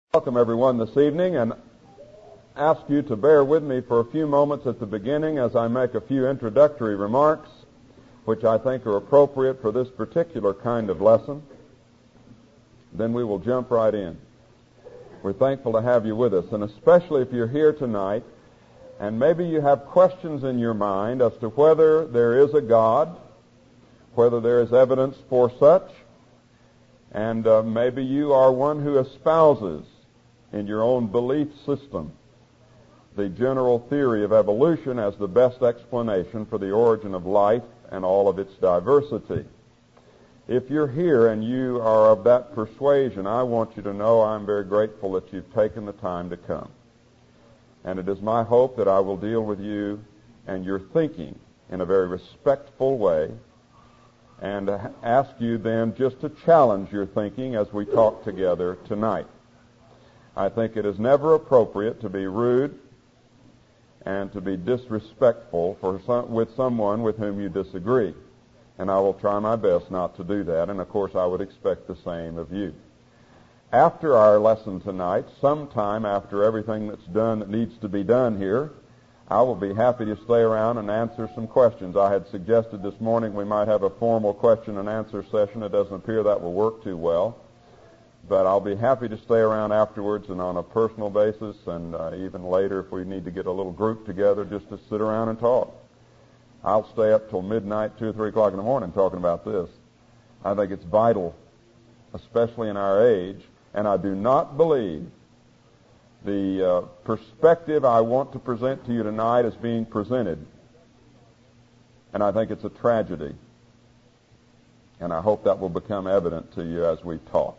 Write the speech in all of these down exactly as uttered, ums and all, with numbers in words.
Welcome everyone this evening, and ask you to bear with me for a few moments at the beginning as I make a few introductory remarks which I think are appropriate for this particular kind of lesson. Then we will jump right in. We're thankful to have you with us, and especially if you're here tonight and maybe you have questions in your mind as to whether there is a God, whether there is evidence for such, and uh, maybe you are one who espouses in your own belief system the general theory of evolution as the best explanation for the origin of life and all of its diversity. If you're here and you are of that persuasion, I want you to know I'm very grateful that you've taken the time to come. And it is my hope that I will deal with you and your thinking in a very respectful way, and ask you then just to challenge your thinking as we talk together tonight. I think it is never appropriate to be rude and to be disrespectful for some, with someone with whom you disagree. And I will try my best not to do that, and of course I would expect the same of you. After our lesson tonight, sometime after everything that's done that needs to be done here, I will be happy to stay around and answer some questions. I had suggested this morning we might have a formal question and answer session. It doesn't appear that will work too well. But I'll be happy to stay around afterwards and on a personal basis, and uh, even later if we need to get a little group together just to sit around and talk. I'll stay up till midnight, two or three o'clock in the morning talking about this. I think it's vital, especially in our age, and I do not believe the uh, perspective I want to present to you tonight is being presented. And I think it's a tragedy. And I hope that will become evident to you as we talk.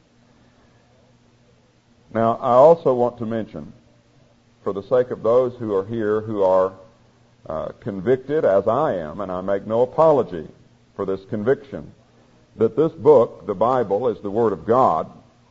Now, I also want to mention, for the sake of those who are here who are uh, convicted, as I am, and I make no apology for this conviction, that this book, the Bible, is the Word of God,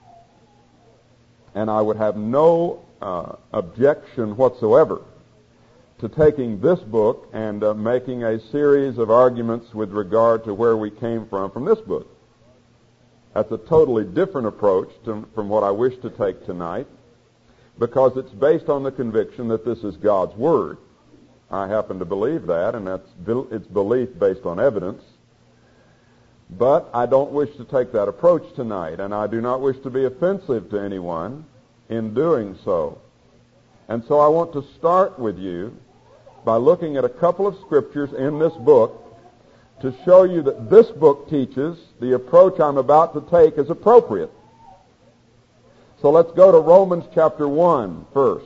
and I would have no uh, objection whatsoever to taking this book and uh, making a series of arguments with regard to where we came from from this book. That's a totally different approach to, from what I wish to take tonight, because it's based on the conviction that this is God's Word. I happen to believe that, and that's it's belief based on evidence. But I don't wish to take that approach tonight, and I do not wish to be offensive to anyone in doing so. And so I want to start with you by looking at a couple of scriptures in this book to show you that this book teaches the approach I'm about to take is appropriate. So let's go to Romans chapter one first.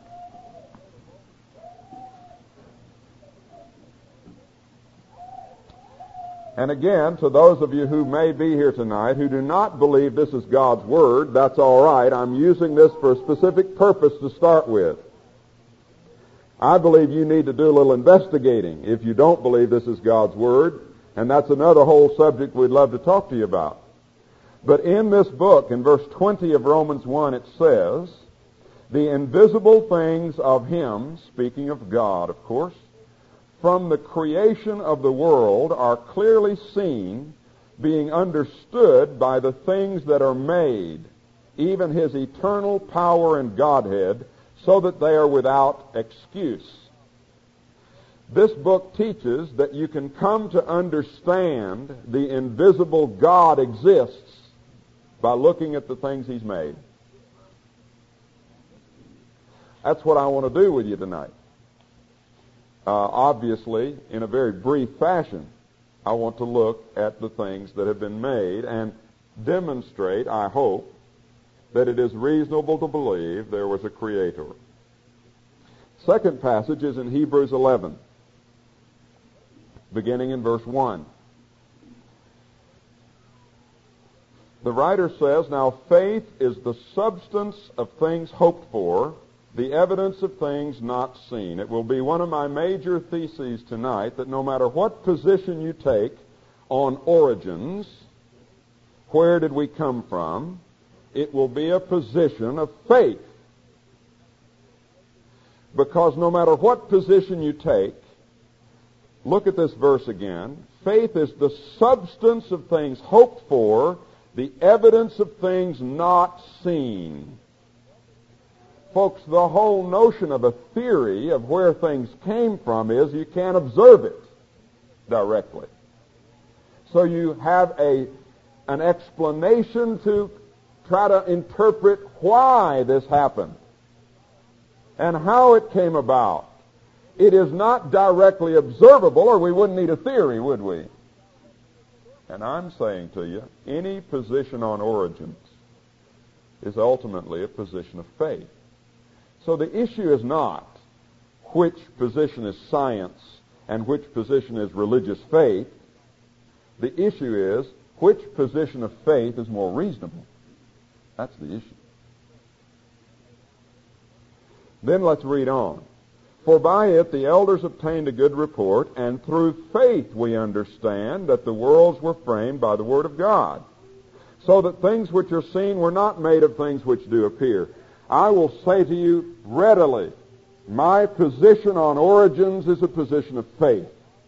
And again, to those of you who may be here tonight who do not believe this is God's Word, that's all right. I'm using this for a specific purpose to start with. I believe you need to do a little investigating if you don't believe this is God's Word, and that's another whole subject we'd love to talk to you about. But in this book, in verse twenty of Romans one, it says, "The invisible things of Him," speaking of God, of course, "from the creation of the world are clearly seen, being understood by the things that are made, even His eternal power and Godhead, so that they are without excuse." This book teaches that you can come to understand the invisible God exists by looking at the things He's made. That's what I want to do with you tonight. Uh, obviously, in a very brief fashion, I want to look at the things that have been made and demonstrate, I hope, that it is reasonable to believe there was a Creator. Second passage is in Hebrews eleven, beginning in verse one. The writer says, "Now faith is the substance of things hoped for, the evidence of things not seen." It will be one of my major theses tonight that no matter what position you take on origins, where did we come from, it will be a position of faith. Because no matter what position you take, look at this verse again. Faith is the substance of things hoped for, the evidence of things not seen. Folks, the whole notion of a theory of where things came from is you can't observe it directly. So you have a an explanation to try to interpret why this happened and how it came about. It is not directly observable, or we wouldn't need a theory, would we? And I'm saying to you, any position on origins is ultimately a position of faith. So the issue is not which position is science and which position is religious faith. The issue is which position of faith is more reasonable. That's the issue. Then let's read on. For by it the elders obtained a good report, and through faith we understand that the worlds were framed by the word of God, so that things which are seen were not made of things which do appear. I will say to you readily, my position on origins is a position of faith.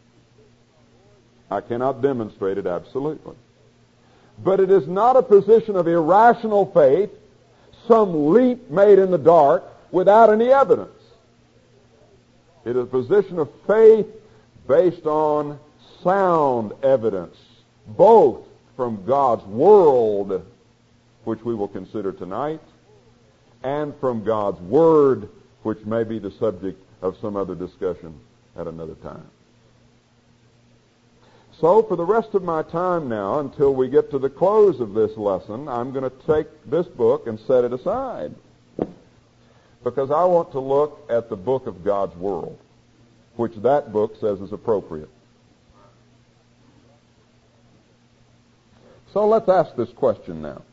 I cannot demonstrate it absolutely. But it is not a position of irrational faith, some leap made in the dark without any evidence. It is a position of faith based on sound evidence, both from God's world, which we will consider tonight, and from God's Word, which may be the subject of some other discussion at another time. So for the rest of my time now, until we get to the close of this lesson, I'm going to take this book and set it aside, because I want to look at the book of God's world, which that book says is appropriate. So let's ask this question now.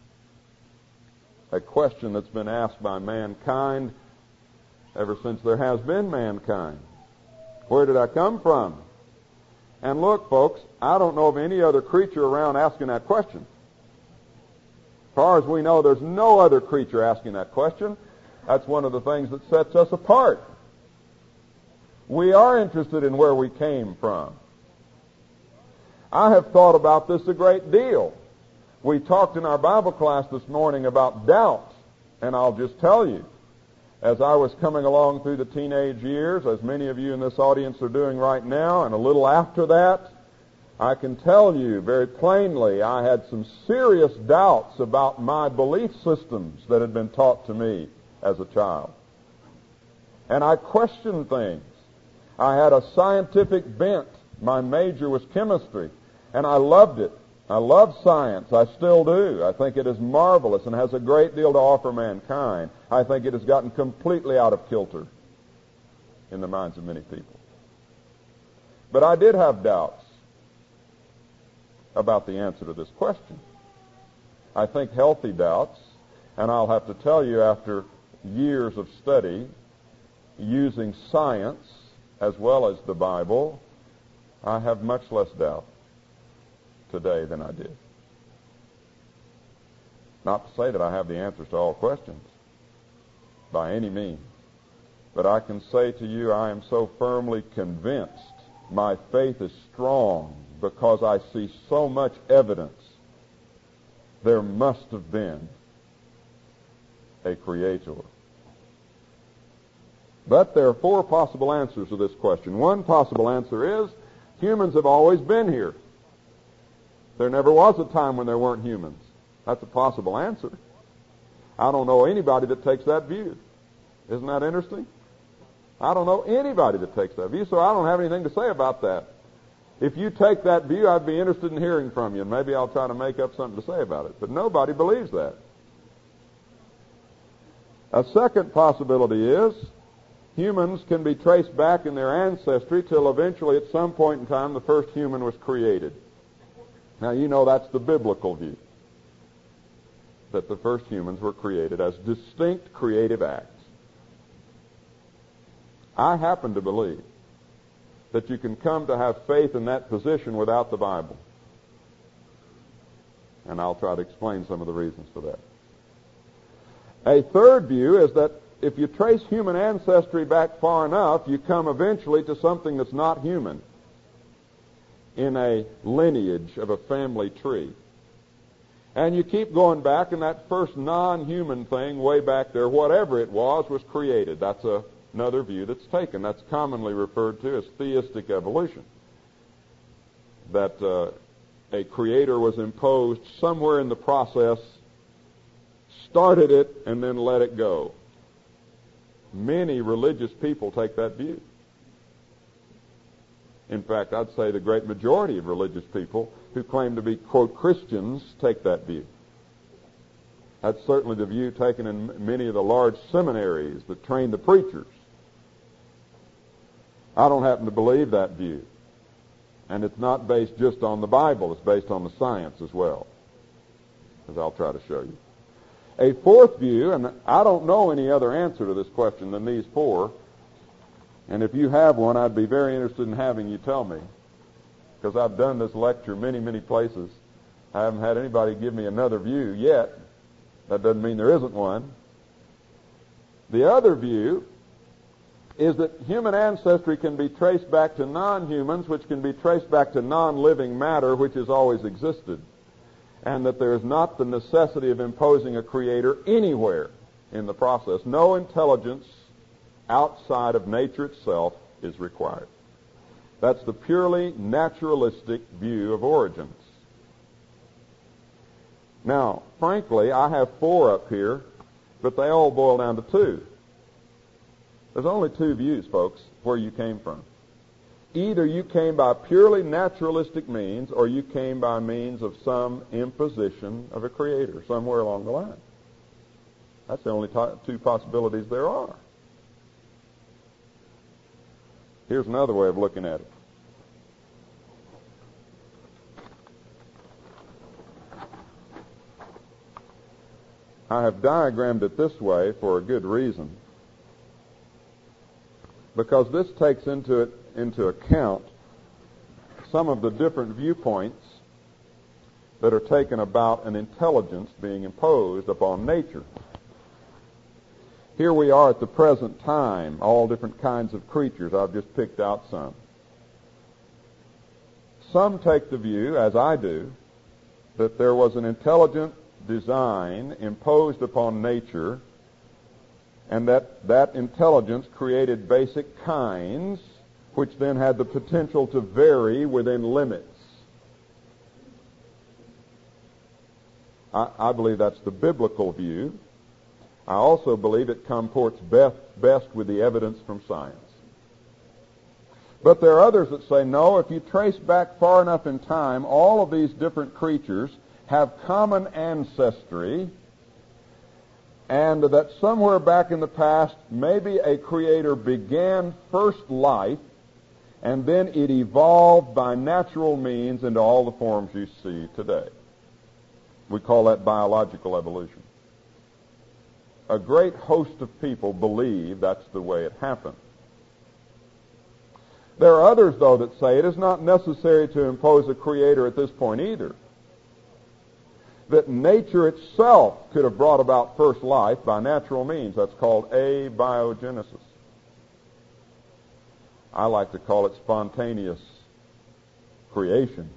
A question that's been asked by mankind ever since there has been mankind. Where did I come from? And look, folks, I don't know of any other creature around asking that question. As far as we know, there's no other creature asking that question. That's one of the things that sets us apart. We are interested in where we came from. I have thought about this a great deal. We talked in our Bible class this morning about doubt, and I'll just tell you, as I was coming along through the teenage years, as many of you in this audience are doing right now, and a little after that, I can tell you very plainly I had some serious doubts about my belief systems that had been taught to me as a child. And I questioned things. I had a scientific bent. My major was chemistry, and I loved it. I love science. I still do. I think it is marvelous and has a great deal to offer mankind. I think it has gotten completely out of kilter in the minds of many people. But I did have doubts about the answer to this question. I think healthy doubts, and I'll have to tell you, after years of study using science as well as the Bible, I have much less doubt today than I did. Not to say that I have the answers to all questions, by any means. But I can say to you, I am so firmly convinced, my faith is strong, because I see so much evidence. There must have been a Creator. But there are four possible answers to this question. One possible answer is, humans have always been here. There never was a time when there weren't humans. That's a possible answer. I don't know anybody that takes that view. Isn't that interesting? I don't know anybody that takes that view, so I don't have anything to say about that. If you take that view, I'd be interested in hearing from you, and maybe I'll try to make up something to say about it. But nobody believes that. A second possibility is humans can be traced back in their ancestry till eventually at some point in time the first human was created. Now, you know that's the biblical view, that the first humans were created as distinct creative acts. I happen to believe that you can come to have faith in that position without the Bible. And I'll try to explain some of the reasons for that. A third view is that if you trace human ancestry back far enough, you come eventually to something that's not human in a lineage of a family tree. And you keep going back, and that first non-human thing way back there, whatever it was, was created. That's a, another view that's taken. That's commonly referred to as theistic evolution. That uh, a creator was imposed somewhere in the process, started it, and then let it go. Many religious people take that view. In fact, I'd say the great majority of religious people who claim to be, quote, Christians take that view. That's certainly the view taken in many of the large seminaries that train the preachers. I don't happen to believe that view. And it's not based just on the Bible. It's based on the science as well, as I'll try to show you. A fourth view, and I don't know any other answer to this question than these four, and if you have one, I'd be very interested in having you tell me, because I've done this lecture many, many places. I haven't had anybody give me another view yet. That doesn't mean there isn't one. The other view is that human ancestry can be traced back to non-humans, which can be traced back to non-living matter, which has always existed, and that there is not the necessity of imposing a creator anywhere in the process. No intelligence outside of nature itself is required. That's the purely naturalistic view of origins. Now, frankly, I have four up here, but they all boil down to two. There's only two views, folks, where you came from. Either you came by purely naturalistic means, or you came by means of some imposition of a creator somewhere along the line. That's the only t- two possibilities there are. Here's another way of looking at it. I have diagrammed it this way for a good reason, because this takes into it into account some of the different viewpoints that are taken about an intelligence being imposed upon nature. Here we are at the present time, all different kinds of creatures. I've just picked out some. Some take the view, as I do, that there was an intelligent design imposed upon nature, and that that intelligence created basic kinds, which then had the potential to vary within limits. I, I believe that's the biblical view. I also believe it comports best, best with the evidence from science. But there are others that say, no, if you trace back far enough in time, all of these different creatures have common ancestry, and that somewhere back in the past, maybe a creator began first life, and then it evolved by natural means into all the forms you see today. We call that biological evolution. A great host of people believe that's the way it happened. There are others, though, that say it is not necessary to impose a creator at this point either. That nature itself could have brought about first life by natural means. That's called abiogenesis. I like to call it spontaneous creation.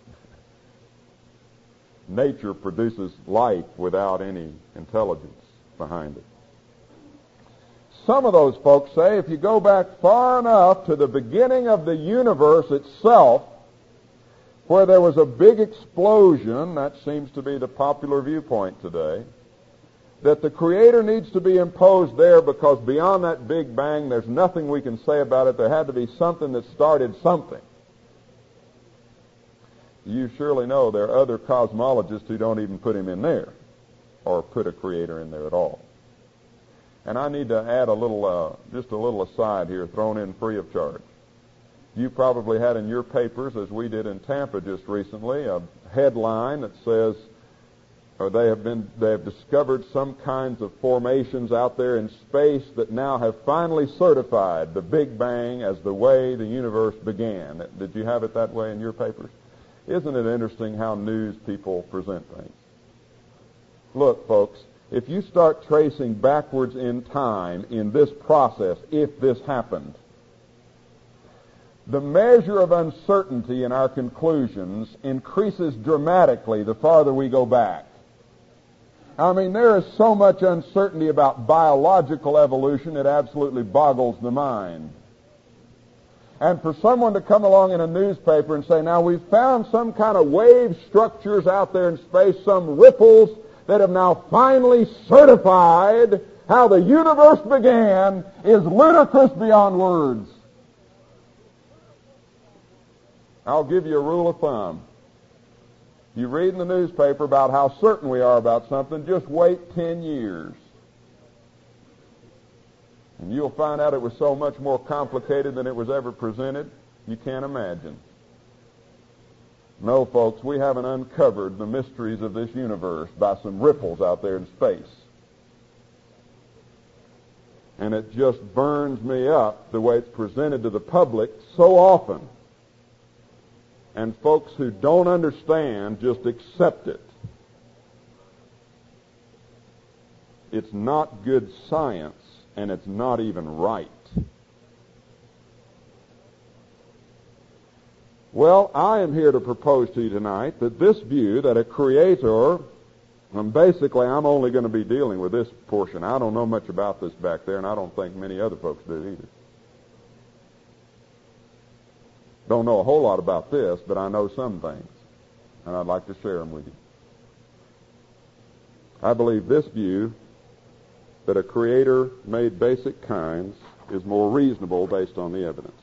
Nature produces life without any intelligence behind it. Some of those folks say if you go back far enough to the beginning of the universe itself, where there was a big explosion, that seems to be the popular viewpoint today, that the Creator needs to be imposed there because beyond that Big Bang, there's nothing we can say about it. There had to be something that started something. You surely know there are other cosmologists who don't even put him in there, or put a Creator in there at all. And I need to add a little, uh, just a little aside here, thrown in free of charge. You probably had in your papers, as we did in Tampa just recently, a headline that says, or they have been, they have discovered some kinds of formations out there in space that now have finally certified the Big Bang as the way the universe began. Did you have it that way in your papers? Isn't it interesting how news people present things? Look, folks, if you start tracing backwards in time in this process, if this happened, the measure of uncertainty in our conclusions increases dramatically the farther we go back. I mean, there is so much uncertainty about biological evolution, it absolutely boggles the mind. And for someone to come along in a newspaper and say, now we've found some kind of wave structures out there in space, some ripples that have now finally certified how the universe began, is ludicrous beyond words. I'll give you a rule of thumb. You read in the newspaper about how certain we are about something, just wait ten years. And you'll find out it was so much more complicated than it was ever presented, you can't imagine. No, folks, we haven't uncovered the mysteries of this universe by some ripples out there in space. And it just burns me up the way it's presented to the public so often. And folks who don't understand just accept it. It's not good science, and it's not even right. Well, I am here to propose to you tonight that this view that a creator, and basically I'm only going to be dealing with this portion. I don't know much about this back there, and I don't think many other folks do either. Don't know a whole lot about this, but I know some things, and I'd like to share them with you. I believe this view, that a creator made basic kinds, is more reasonable based on the evidence.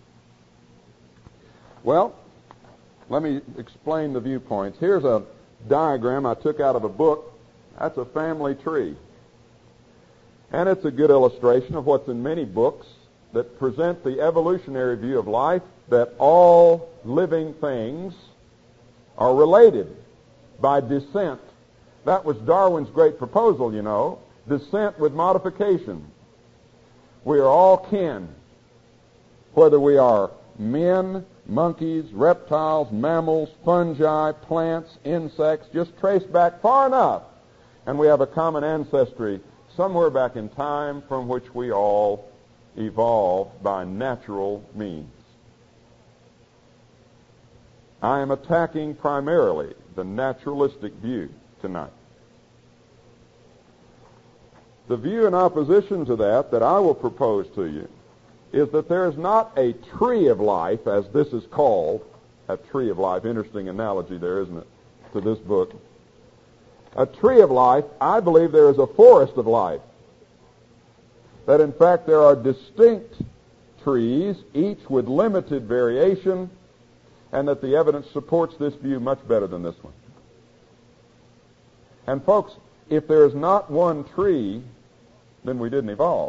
Well, let me explain the viewpoints. Here's a diagram I took out of a book. That's a family tree. And it's a good illustration of what's in many books that present the evolutionary view of life, that all living things are related by descent. That was Darwin's great proposal, you know, descent with modification. We are all kin, whether we are men, monkeys, reptiles, mammals, fungi, plants, insects, just trace back far enough, and we have a common ancestry somewhere back in time from which we all evolved by natural means. I am attacking primarily the naturalistic view tonight. The view in opposition to that that I will propose to you is that there is not a tree of life, as this is called, a tree of life. Interesting analogy there, isn't it, to this book. A tree of life, I believe there is a forest of life. That in fact there are distinct trees, each with limited variation, and that the evidence supports this view much better than this one. And folks, if there is not one tree, then we didn't evolve.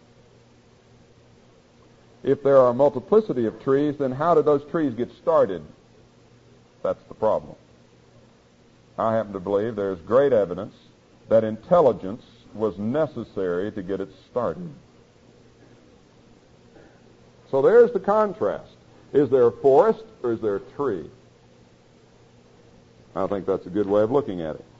If there are a multiplicity of trees, then how did those trees get started? That's the problem. I happen to believe there's great evidence that intelligence was necessary to get it started. So there's the contrast. Is there a forest or is there a tree? I think that's a good way of looking at it.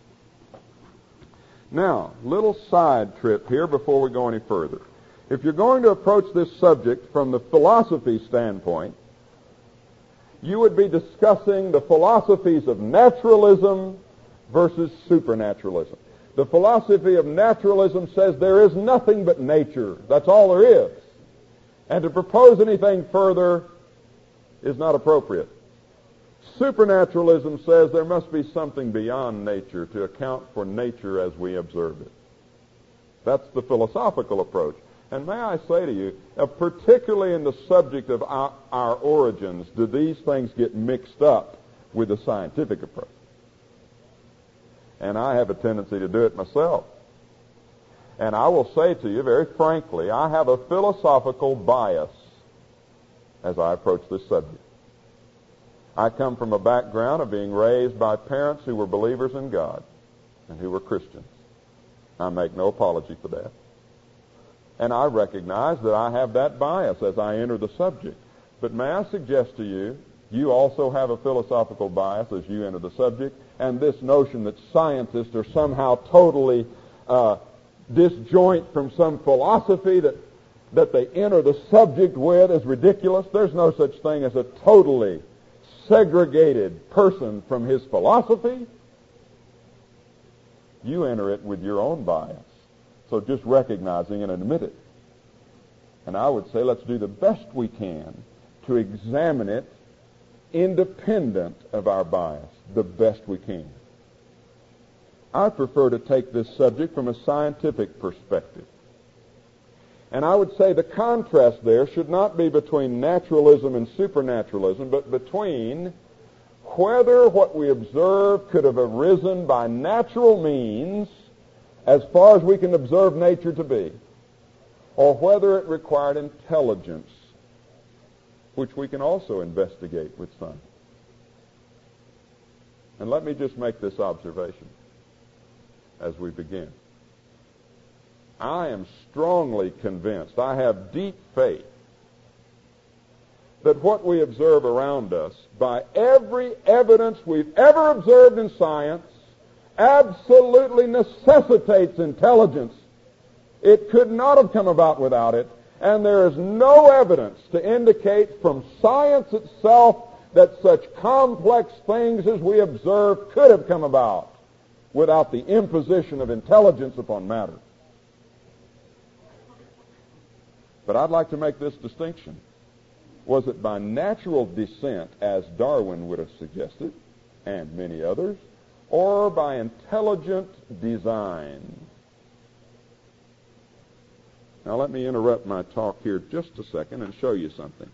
Now, little side trip here before we go any further. If you're going to approach this subject from the philosophy standpoint, you would be discussing the philosophies of naturalism versus supernaturalism. The philosophy of naturalism says there is nothing but nature. That's all there is. And to propose anything further is not appropriate. Supernaturalism says there must be something beyond nature to account for nature as we observe it. That's the philosophical approach. And may I say to you, uh, particularly in the subject of our, our origins, do these things get mixed up with the scientific approach? And I have a tendency to do it myself. And I will say to you very frankly, I have a philosophical bias as I approach this subject. I come from a background of being raised by parents who were believers in God and who were Christians. I make no apology for that. And I recognize that I have that bias as I enter the subject. But may I suggest to you, you also have a philosophical bias as you enter the subject, and this notion that scientists are somehow totally uh, disjoint from some philosophy that, that they enter the subject with is ridiculous. There's no such thing as a totally segregated person from his philosophy. You enter it with your own bias. So just recognizing and admit it. And I would say let's do the best we can to examine it independent of our bias, the best we can. I prefer to take this subject from a scientific perspective. And I would say the contrast there should not be between naturalism and supernaturalism, but between whether what we observe could have arisen by natural means as far as we can observe nature to be, or whether it required intelligence, which we can also investigate with science. And let me just make this observation as we begin. I am strongly convinced, I have deep faith, that what we observe around us, by every evidence we've ever observed in science, absolutely necessitates intelligence. It could not have come about without it, and there is no evidence to indicate from science itself that such complex things as we observe could have come about without the imposition of intelligence upon matter. But I'd like to make this distinction. Was it by natural descent, as Darwin would have suggested, and many others, or by intelligent design? Now let me interrupt my talk here just a second and show you something.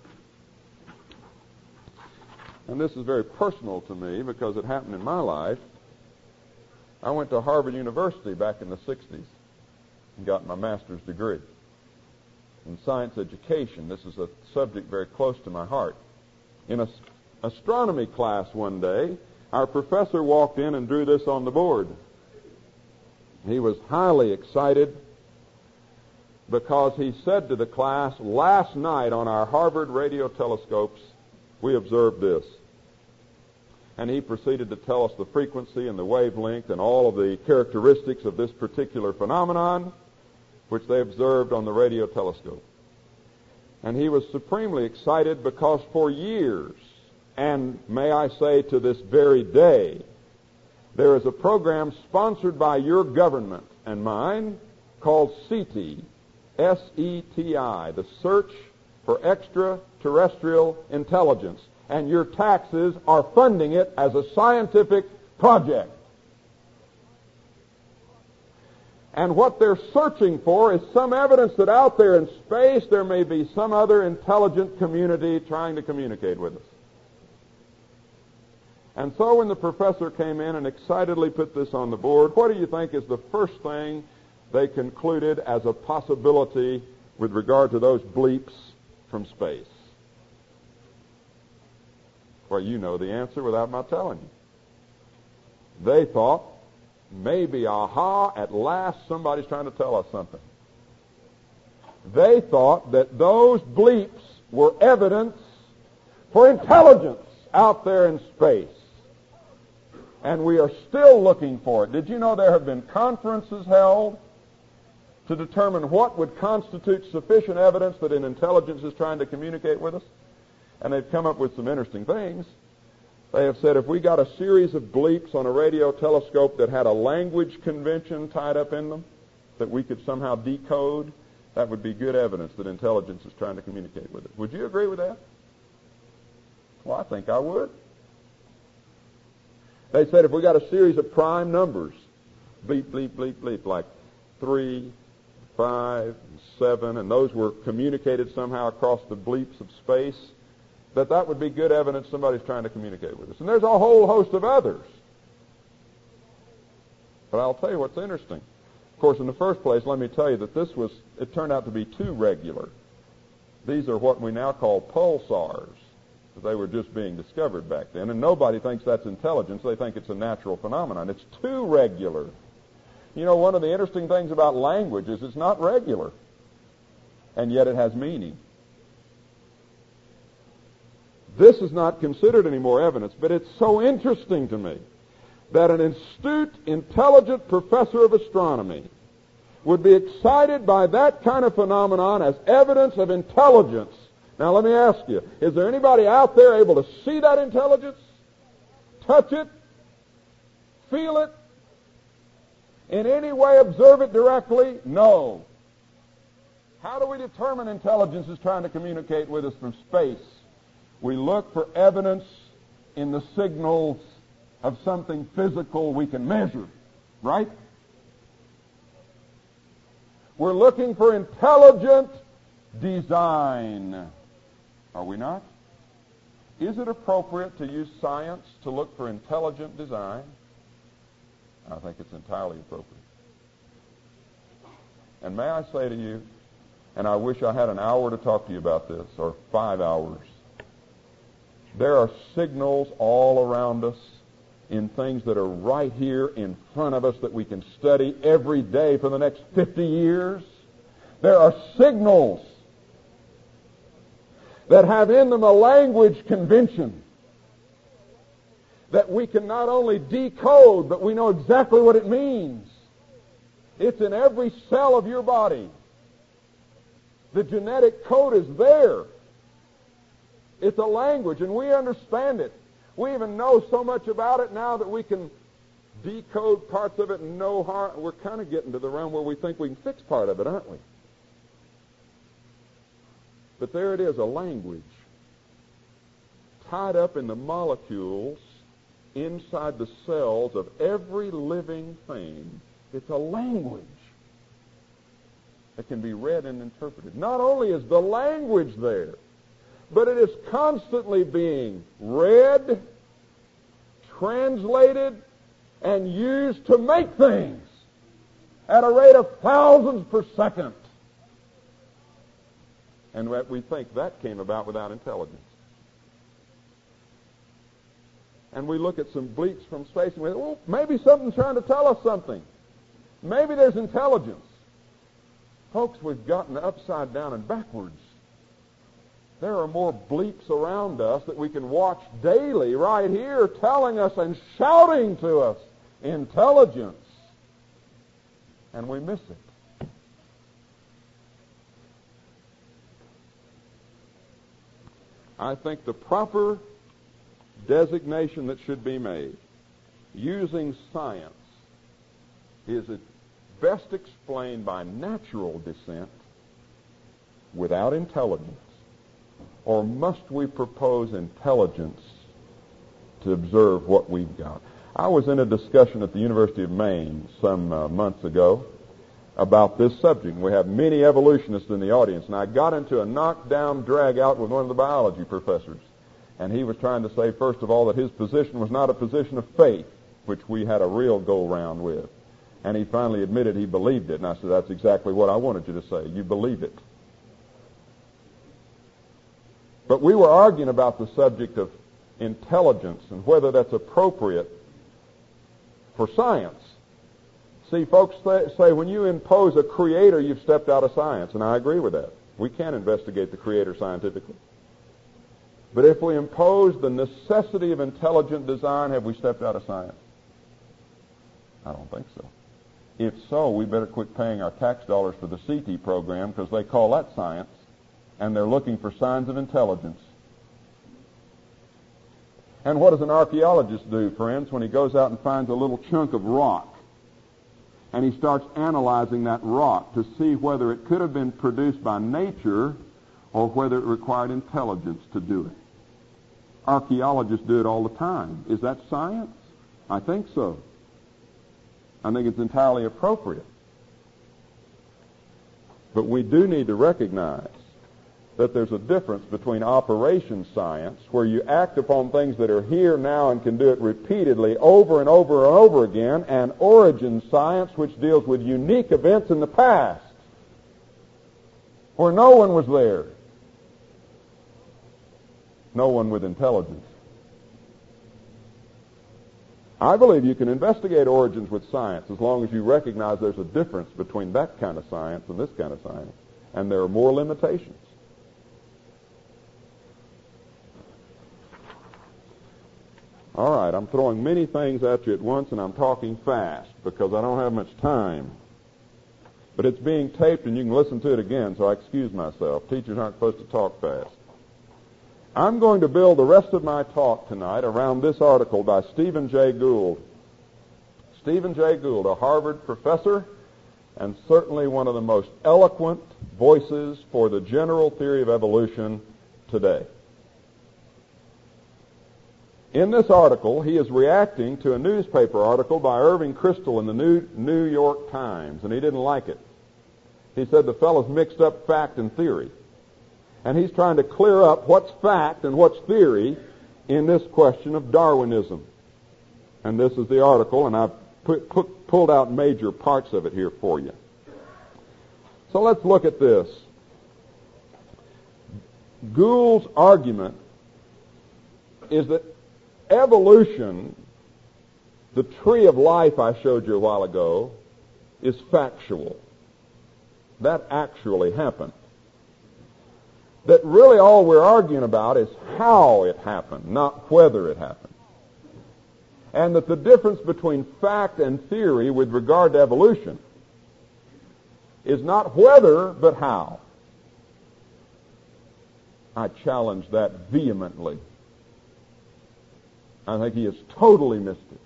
And this is very personal to me because it happened in my life. I went to Harvard University back in the sixties and got my master's degree in science education. This is a subject very close to my heart. In an astronomy class one day, our professor walked in and drew this on the board. He was highly excited because he said to the class, last night on our Harvard radio telescopes, we observed this. And he proceeded to tell us the frequency and the wavelength and all of the characteristics of this particular phenomenon, which they observed on the radio telescope. And he was supremely excited because for years, and may I say to this very day, there is a program sponsored by your government and mine called SETI, S E T I, the Search for Extraterrestrial Intelligence. And your taxes are funding it as a scientific project. And what they're searching for is some evidence that out there in space there may be some other intelligent community trying to communicate with us. And so when the professor came in and excitedly put this on the board, what do you think is the first thing they concluded as a possibility with regard to those bleeps from space? Well, you know the answer without my telling you. They thought, maybe, aha, at last somebody's trying to tell us something. They thought that those bleeps were evidence for intelligence out there in space. And we are still looking for it. Did you know there have been conferences held to determine what would constitute sufficient evidence that an intelligence is trying to communicate with us? And they've come up with some interesting things. They have said if we got a series of bleeps on a radio telescope that had a language convention tied up in them that we could somehow decode, that would be good evidence that intelligence is trying to communicate with it. Would you agree with that? Well, I think I would. They said if we got a series of prime numbers, bleep, bleep, bleep, bleep, like three, five, and seven, and those were communicated somehow across the bleeps of space, that that would be good evidence somebody's trying to communicate with us. And there's a whole host of others. But I'll tell you what's interesting. Of course, in the first place, let me tell you that this was, it turned out to be too regular. These are what we now call pulsars. They were just being discovered back then. And nobody thinks that's intelligence. They think it's a natural phenomenon. It's too regular. You know, one of the interesting things about language is it's not regular. And yet it has meaning. This is not considered any more evidence, but it's so interesting to me that an astute, intelligent professor of astronomy would be excited by that kind of phenomenon as evidence of intelligence. Now let me ask you, is there anybody out there able to see that intelligence? Touch it? Feel it? In any way observe it directly? No. How do we determine intelligence is trying to communicate with us from space? We look for evidence in the signals of something physical we can measure, right? We're looking for intelligent design, are we not? Is it appropriate to use science to look for intelligent design? I think it's entirely appropriate. And may I say to you, and I wish I had an hour to talk to you about this, or five hours, there are signals all around us in things that are right here in front of us that we can study every day for the next fifty years. There are signals that have in them a language convention that we can not only decode, but we know exactly what it means. It's in every cell of your body. The genetic code is there. It's a language, and we understand it. We even know so much about it now that we can decode parts of it and know how. We're kind of getting to the realm where we think we can fix part of it, aren't we? But there it is, a language tied up in the molecules inside the cells of every living thing. It's a language that can be read and interpreted. Not only is the language there, but it is constantly being read, translated, and used to make things at a rate of thousands per second. And we think that came about without intelligence. And we look at some bleeps from space and we think, well, maybe something's trying to tell us something. Maybe there's intelligence. Folks, we've gotten upside down and backwards. There are more bleeps around us that we can watch daily right here telling us and shouting to us intelligence. And we miss it. I think the proper designation that should be made using science is it best explained by natural descent without intelligence? Or must we propose intelligence to observe what we've got? I was in a discussion at the University of Maine some uh, months ago about this subject. We have many evolutionists in the audience, and I got into a knockdown drag-out with one of the biology professors. And he was trying to say, first of all, that his position was not a position of faith, which we had a real go-round with. And he finally admitted he believed it. And I said, that's exactly what I wanted you to say. You believe it. But we were arguing about the subject of intelligence and whether that's appropriate for science. See, folks say when you impose a creator, you've stepped out of science, and I agree with that. We can't investigate the creator scientifically. But if we impose the necessity of intelligent design, have we stepped out of science? I don't think so. If so, we better quit paying our tax dollars for the C T program because they call that science, and they're looking for signs of intelligence. And what does an archaeologist do, friends, when he goes out and finds a little chunk of rock? And he starts analyzing that rock to see whether it could have been produced by nature or whether it required intelligence to do it. Archaeologists do it all the time. Is that science? I think so. I think it's entirely appropriate. But we do need to recognize that there's a difference between operation science, where you act upon things that are here now and can do it repeatedly over and over and over again, and origin science, which deals with unique events in the past, where no one was there. No one with intelligence. I believe you can investigate origins with science as long as you recognize there's a difference between that kind of science and this kind of science, and there are more limitations. All right, I'm throwing many things at you at once, and I'm talking fast because I don't have much time. But it's being taped, and you can listen to it again, so I excuse myself. Teachers aren't supposed to talk fast. I'm going to build the rest of my talk tonight around this article by Stephen Jay Gould. Stephen Jay Gould, a Harvard professor, and certainly one of the most eloquent voices for the general theory of evolution today. In this article, he is reacting to a newspaper article by Irving Kristol in the New, New York Times, and he didn't like it. He said the fellow's mixed up fact and theory. And he's trying to clear up what's fact and what's theory in this question of Darwinism. And this is the article, and I've put, put, pulled out major parts of it here for you. So let's look at this. Gould's argument is that evolution, the tree of life I showed you a while ago, is factual. That actually happened. That really all we're arguing about is how it happened, not whether it happened. And that the difference between fact and theory with regard to evolution is not whether, but how. I challenge that vehemently. I think he has totally missed it.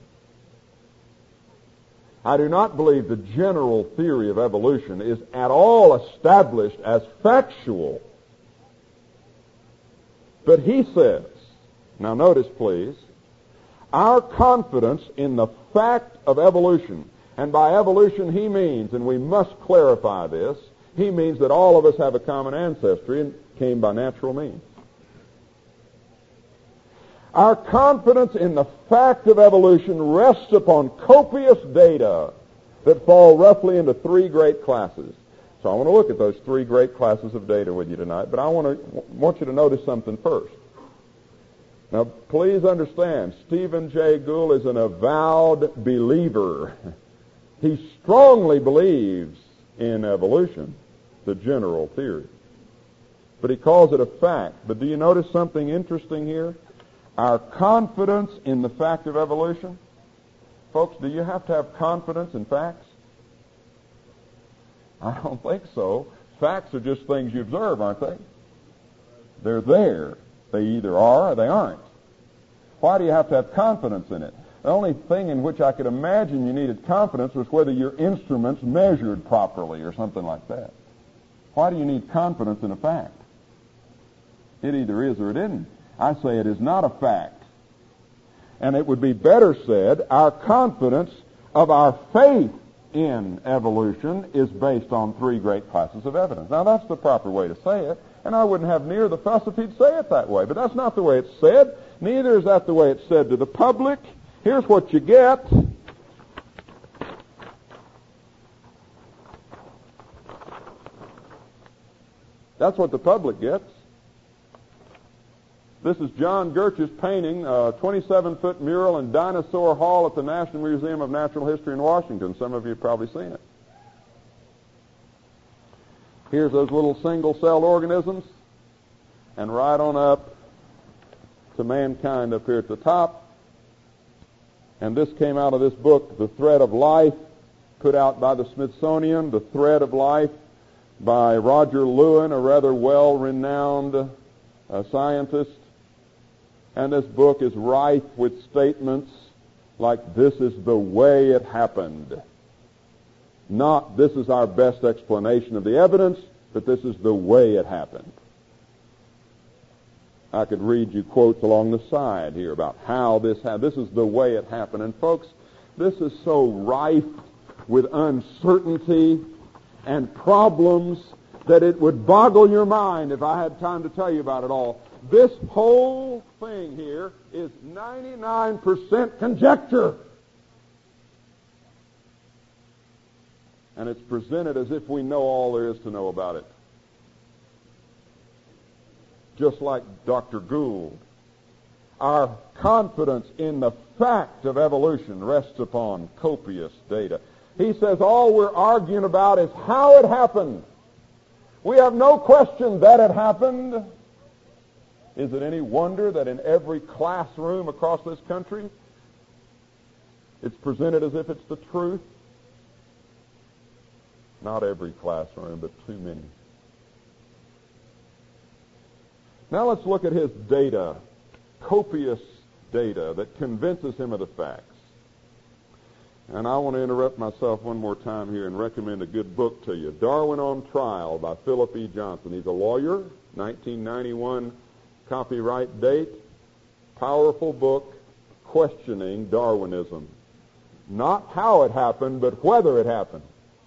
I do not believe the general theory of evolution is at all established as factual. But he says, now notice please, our confidence in the fact of evolution, and by evolution he means, and we must clarify this, he means that all of us have a common ancestry and came by natural means. Our confidence in the fact of evolution rests upon copious data that fall roughly into three great classes. So I want to look at those three great classes of data with you tonight, but I want to want you to notice something first. Now, please understand, Stephen Jay Gould is an avowed believer. He strongly believes in evolution, the general theory. But he calls it a fact. But do you notice something interesting here? Our confidence in the fact of evolution. Folks, do you have to have confidence in facts? I don't think so. Facts are just things you observe, aren't they? They're there. They either are or they aren't. Why do you have to have confidence in it? The only thing in which I could imagine you needed confidence was whether your instruments measured properly or something like that. Why do you need confidence in a fact? It either is or it isn't. I say it is not a fact. And it would be better said, our confidence of our faith in evolution is based on three great classes of evidence. Now, that's the proper way to say it, and I wouldn't have near the fuss if he'd say it that way, but that's not the way it's said. Neither is that the way it's said to the public. Here's what you get. That's what the public gets. This is John Gurch's painting, a twenty-seven foot mural in Dinosaur Hall at the National Museum of Natural History in Washington. Some of you have probably seen it. Here's those little single-celled organisms, and right on up to mankind up here at the top. And this came out of this book, The Thread of Life, put out by the Smithsonian, The Thread of Life by Roger Lewin, a rather well-renowned uh, scientist. And this book is rife with statements like, this is the way it happened. Not, this is our best explanation of the evidence, but this is the way it happened. I could read you quotes along the side here about how this happened. This is the way it happened. And folks, this is so rife with uncertainty and problems that it would boggle your mind if I had time to tell you about it all. This whole thing here is ninety-nine percent conjecture. And it's presented as if we know all there is to know about it. Just like Doctor Gould. Our confidence in the fact of evolution rests upon copious data. He says all we're arguing about is how it happened. We have no question that it happened. Is it any wonder that in every classroom across this country, it's presented as if it's the truth? Not every classroom, but too many. Now let's look at his data, copious data that convinces him of the facts. And I want to interrupt myself one more time here and recommend a good book to you. Darwin on Trial by Philip E. Johnson. He's a lawyer, nineteen ninety-one copyright date. Powerful book questioning Darwinism. Not how it happened, but whether it happened.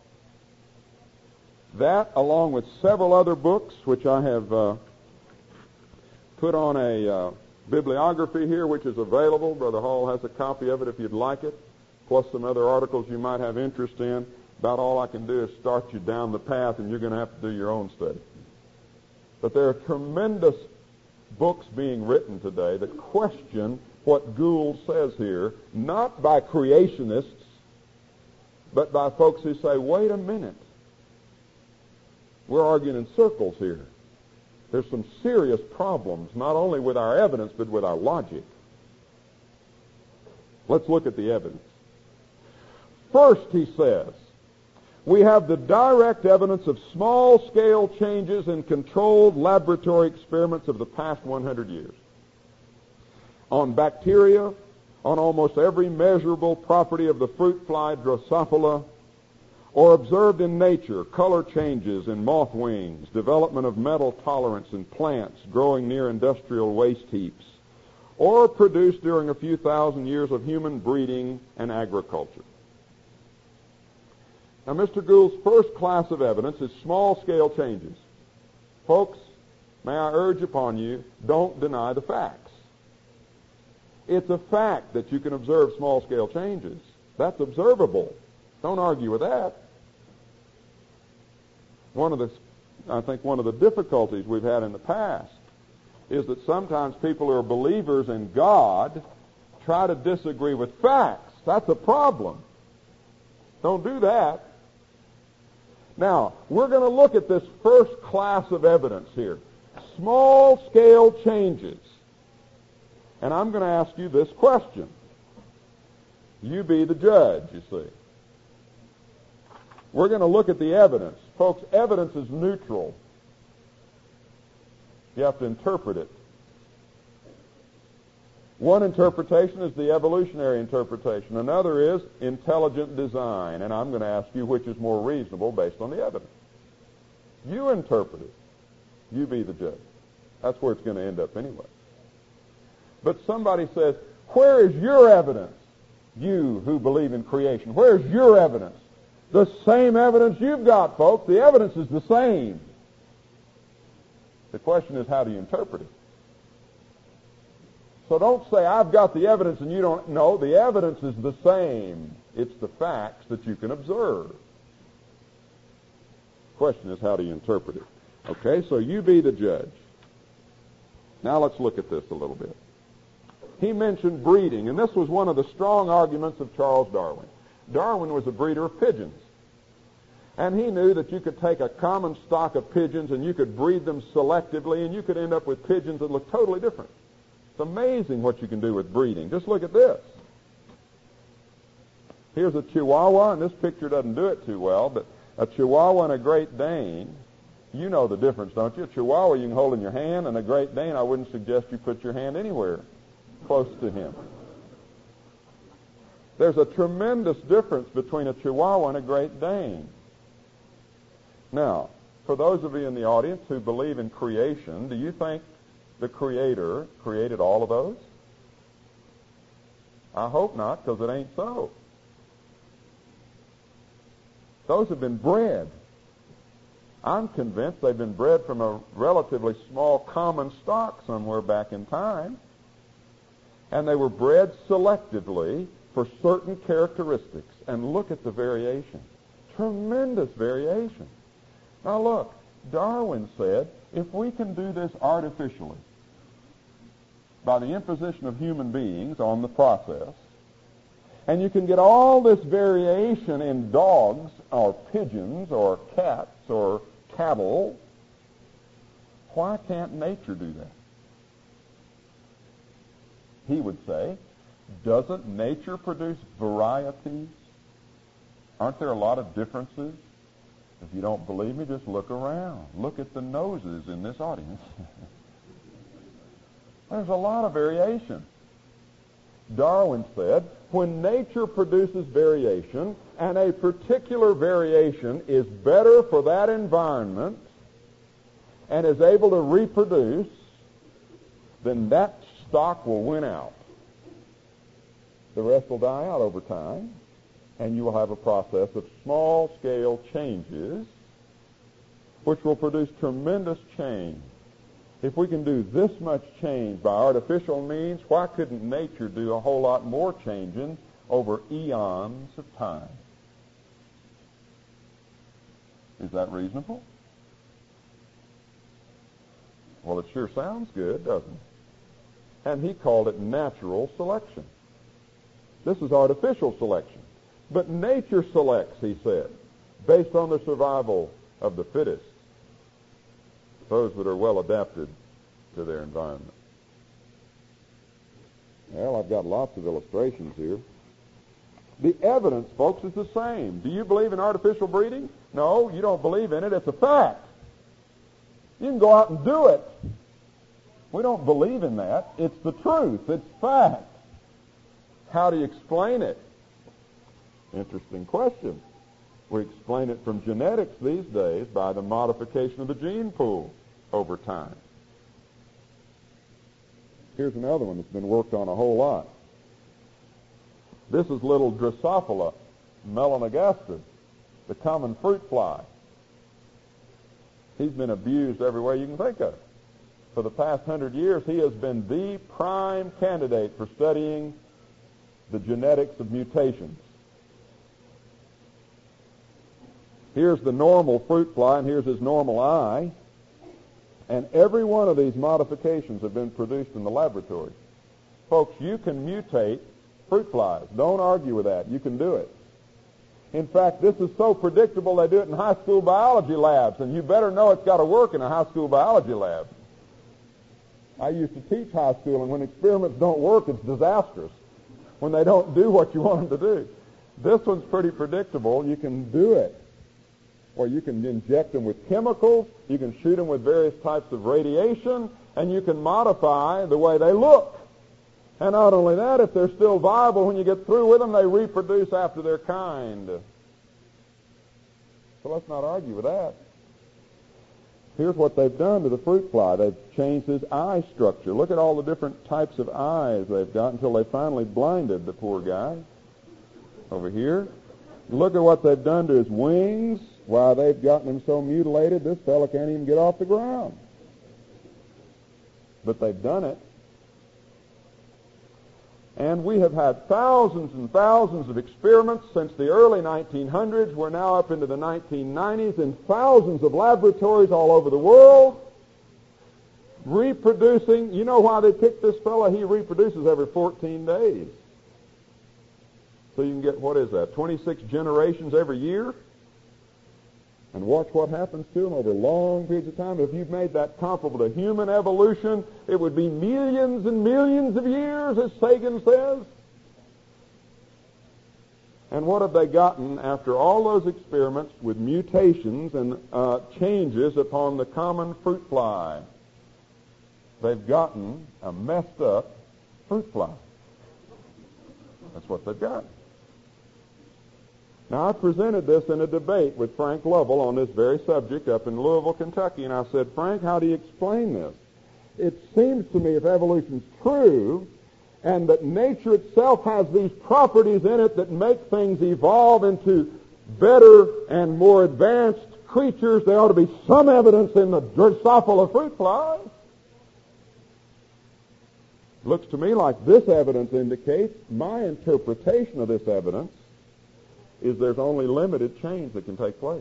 That, along with several other books, which I have uh, put on a uh, bibliography here, which is available. Brother Hall has a copy of it if you'd like it, plus some other articles you might have interest in. About all I can do is start you down the path, and you're going to have to do your own study. But there are tremendous books being written today that question what Gould says here, not by creationists, but by folks who say, wait a minute, we're arguing in circles here. There's some serious problems, not only with our evidence, but with our logic. Let's look at the evidence. First, he says, we have the direct evidence of small-scale changes in controlled laboratory experiments of the past one hundred years. On bacteria, on almost every measurable property of the fruit fly Drosophila, or observed in nature, color changes in moth wings, development of metal tolerance in plants growing near industrial waste heaps, or produced during a few thousand years of human breeding and agriculture. Now, Mister Gould's first class of evidence is small-scale changes. Folks, may I urge upon you, don't deny the facts. It's a fact that you can observe small-scale changes. That's observable. Don't argue with that. One of the, I think one of the difficulties we've had in the past is that sometimes people who are believers in God try to disagree with facts. That's a problem. Don't do that. Now, we're going to look at this first class of evidence here. Small-scale changes. And I'm going to ask you this question. You be the judge, you see. We're going to look at the evidence. Folks, evidence is neutral. You have to interpret it. One interpretation is the evolutionary interpretation. Another is intelligent design. And I'm going to ask you which is more reasonable based on the evidence. You interpret it. You be the judge. That's where it's going to end up anyway. But somebody says, where is your evidence? You who believe in creation. Where's your evidence? The same evidence you've got, folks. The evidence is the same. The question is, how do you interpret it? So don't say, I've got the evidence and you don't know. The evidence is the same. It's the facts that you can observe. The question is, how do you interpret it? Okay, so you be the judge. Now let's look at this a little bit. He mentioned breeding, and this was one of the strong arguments of Charles Darwin. Darwin was a breeder of pigeons. And he knew that you could take a common stock of pigeons and you could breed them selectively, and you could end up with pigeons that look totally different. It's amazing what you can do with breeding. Just look at this. Here's a Chihuahua, and this picture doesn't do it too well, but a Chihuahua and a Great Dane, you know the difference, don't you? A Chihuahua you can hold in your hand, and a Great Dane, I wouldn't suggest you put your hand anywhere close to him. There's a tremendous difference between a Chihuahua and a Great Dane. Now, for those of you in the audience who believe in creation, do you think the Creator created all of those? I hope not, because it ain't so. Those have been bred. I'm convinced they've been bred from a relatively small common stock somewhere back in time. And they were bred selectively for certain characteristics. And look at the variation. Tremendous variation. Now look, Darwin said, if we can do this artificially, by the imposition of human beings on the process, and you can get all this variation in dogs or pigeons or cats or cattle, why can't nature do that? He would say, doesn't nature produce varieties? Aren't there a lot of differences? If you don't believe me, just look around. Look at the noses in this audience. There's a lot of variation. Darwin said, when nature produces variation, and a particular variation is better for that environment and is able to reproduce, then that stock will win out. The rest will die out over time, and you will have a process of small-scale changes which will produce tremendous change. If we can do this much change by artificial means, why couldn't nature do a whole lot more changing over eons of time? Is that reasonable? Well, it sure sounds good, doesn't it? And he called it natural selection. This is artificial selection. But nature selects, he said, based on the survival of the fittest, those that are well adapted to their environment. Well, I've got lots of illustrations here. The evidence, folks, is the same. Do you believe in artificial breeding? No, you don't believe in it. It's a fact. You can go out and do it. We don't believe in that. It's the truth. It's fact. How do you explain it? Interesting question. We explain it from genetics these days by the modification of the gene pool over time. Here's another one that's been worked on a whole lot. This is little Drosophila melanogaster, the common fruit fly. He's been abused every way you can think of. For the past hundred years, he has been the prime candidate for studying the genetics of mutations. Here's the normal fruit fly, and here's his normal eye. And every one of these modifications have been produced in the laboratory. Folks, you can mutate fruit flies. Don't argue with that. You can do it. In fact, this is so predictable they do it in high school biology labs, and you better know it's got to work in a high school biology lab. I used to teach high school, and when experiments don't work, it's disastrous. When they don't do what you want them to do. This one's pretty predictable. You can do it. Or you can inject them with chemicals, you can shoot them with various types of radiation, and you can modify the way they look. And not only that, if they're still viable when you get through with them, they reproduce after their kind. So let's not argue with that. Here's what they've done to the fruit fly. They've changed his eye structure. Look at all the different types of eyes they've got until they finally blinded the poor guy. Over here. Look at what they've done to his wings. Why, they've gotten him so mutilated, this fellow can't even get off the ground. But they've done it. And we have had thousands and thousands of experiments since the early nineteen hundreds. We're now up into the nineteen nineties in thousands of laboratories all over the world, reproducing. You know why they picked this fellow? He reproduces every fourteen days. So you can get, what is that, twenty-six generations every year? And watch what happens to them over long periods of time. If you've made that comparable to human evolution, it would be millions and millions of years, as Sagan says. And what have they gotten after all those experiments with mutations and uh, changes upon the common fruit fly? They've gotten a messed up fruit fly. That's what they've got. Now, I presented this in a debate with Frank Lovell on this very subject up in Louisville, Kentucky, and I said, Frank, how do you explain this? It seems to me, if evolution's true, and that nature itself has these properties in it that make things evolve into better and more advanced creatures, there ought to be some evidence in the Drosophila fruit flies. Looks to me like this evidence indicates, my interpretation of this evidence is there's only limited change that can take place.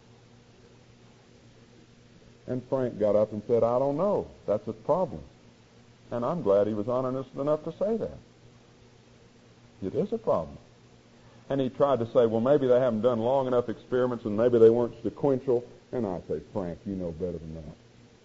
And Frank got up and said, I don't know. That's a problem. And I'm glad he was honest enough to say that. It is a problem. And he tried to say, well, maybe they haven't done long enough experiments and maybe they weren't sequential. And I say, Frank, you know better than that.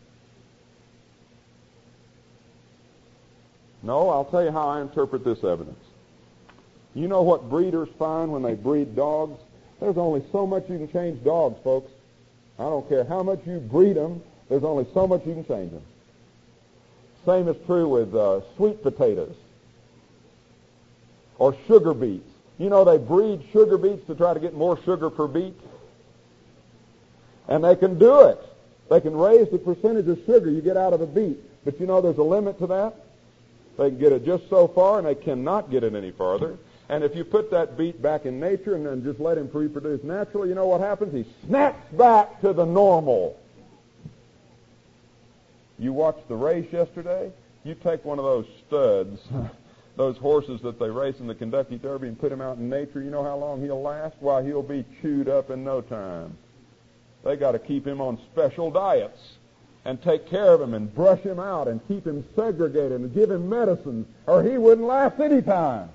No, I'll tell you how I interpret this evidence. You know what breeders find when they breed dogs? There's only so much you can change dogs, folks. I don't care how much you breed them, there's only so much you can change them. Same is true with uh, sweet potatoes. or sugar beets. You know they breed sugar beets to try to get more sugar per beet? And they can do it. They can raise the percentage of sugar you get out of a beet. But you know there's a limit to that? They can get it just so far, and they cannot get it any farther. And if you put that beet back in nature and then just let him reproduce naturally, you know what happens? He snaps back to the normal. You watched the race yesterday? You take one of those studs, those horses that they race in the Kentucky Derby, and put him out in nature, you know how long he'll last? Why, he'll be chewed up in no time. They got to keep him on special diets and take care of him and brush him out and keep him segregated and give him medicine, or he wouldn't last any time.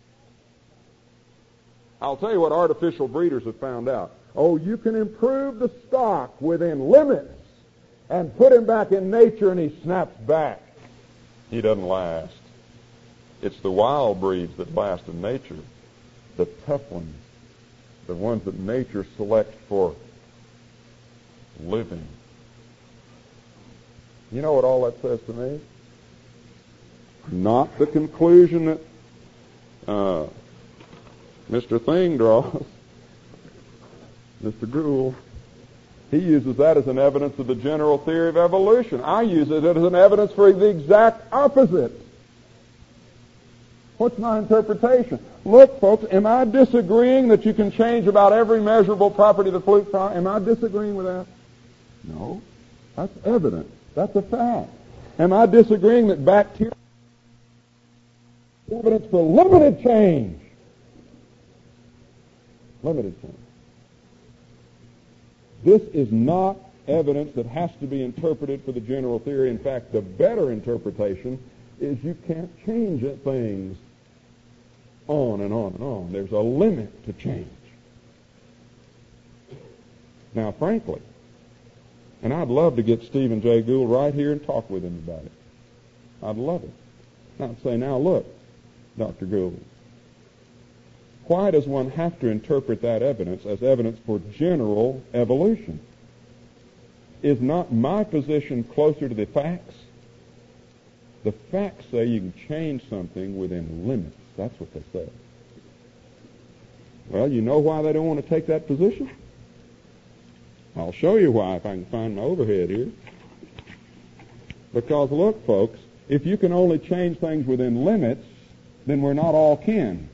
I'll tell you what artificial breeders have found out. Oh, you can improve the stock within limits and put him back in nature and he snaps back. He doesn't last. It's the wild breeds that last in nature, the tough ones, the ones that nature selects for living. You know what all that says to me? Not the conclusion that uh, Mister Thing draws. Mister Gould, he uses that as an evidence of the general theory of evolution. I use it as an evidence for the exact opposite. What's my interpretation? Look, folks, am I disagreeing that you can change about every measurable property of the flute found? Am I disagreeing with that? No. That's evidence. That's a fact. Am I disagreeing that bacteria is evidence for limited change? Limited change. This is not evidence that has to be interpreted for the general theory. In fact, the better interpretation is you can't change things on and on and on. There's a limit to change. Now, frankly, and I'd love to get Stephen Jay Gould right here and talk with him about it. I'd love it. I'd say, now look, Doctor Gould, why does one have to interpret that evidence as evidence for general evolution? Is not my position closer to the facts? The facts say you can change something within limits. That's what they say. Well, you know why they don't want to take that position? I'll show you why if I can find my overhead here. Because, look, folks, if you can only change things within limits, then we're not all kin.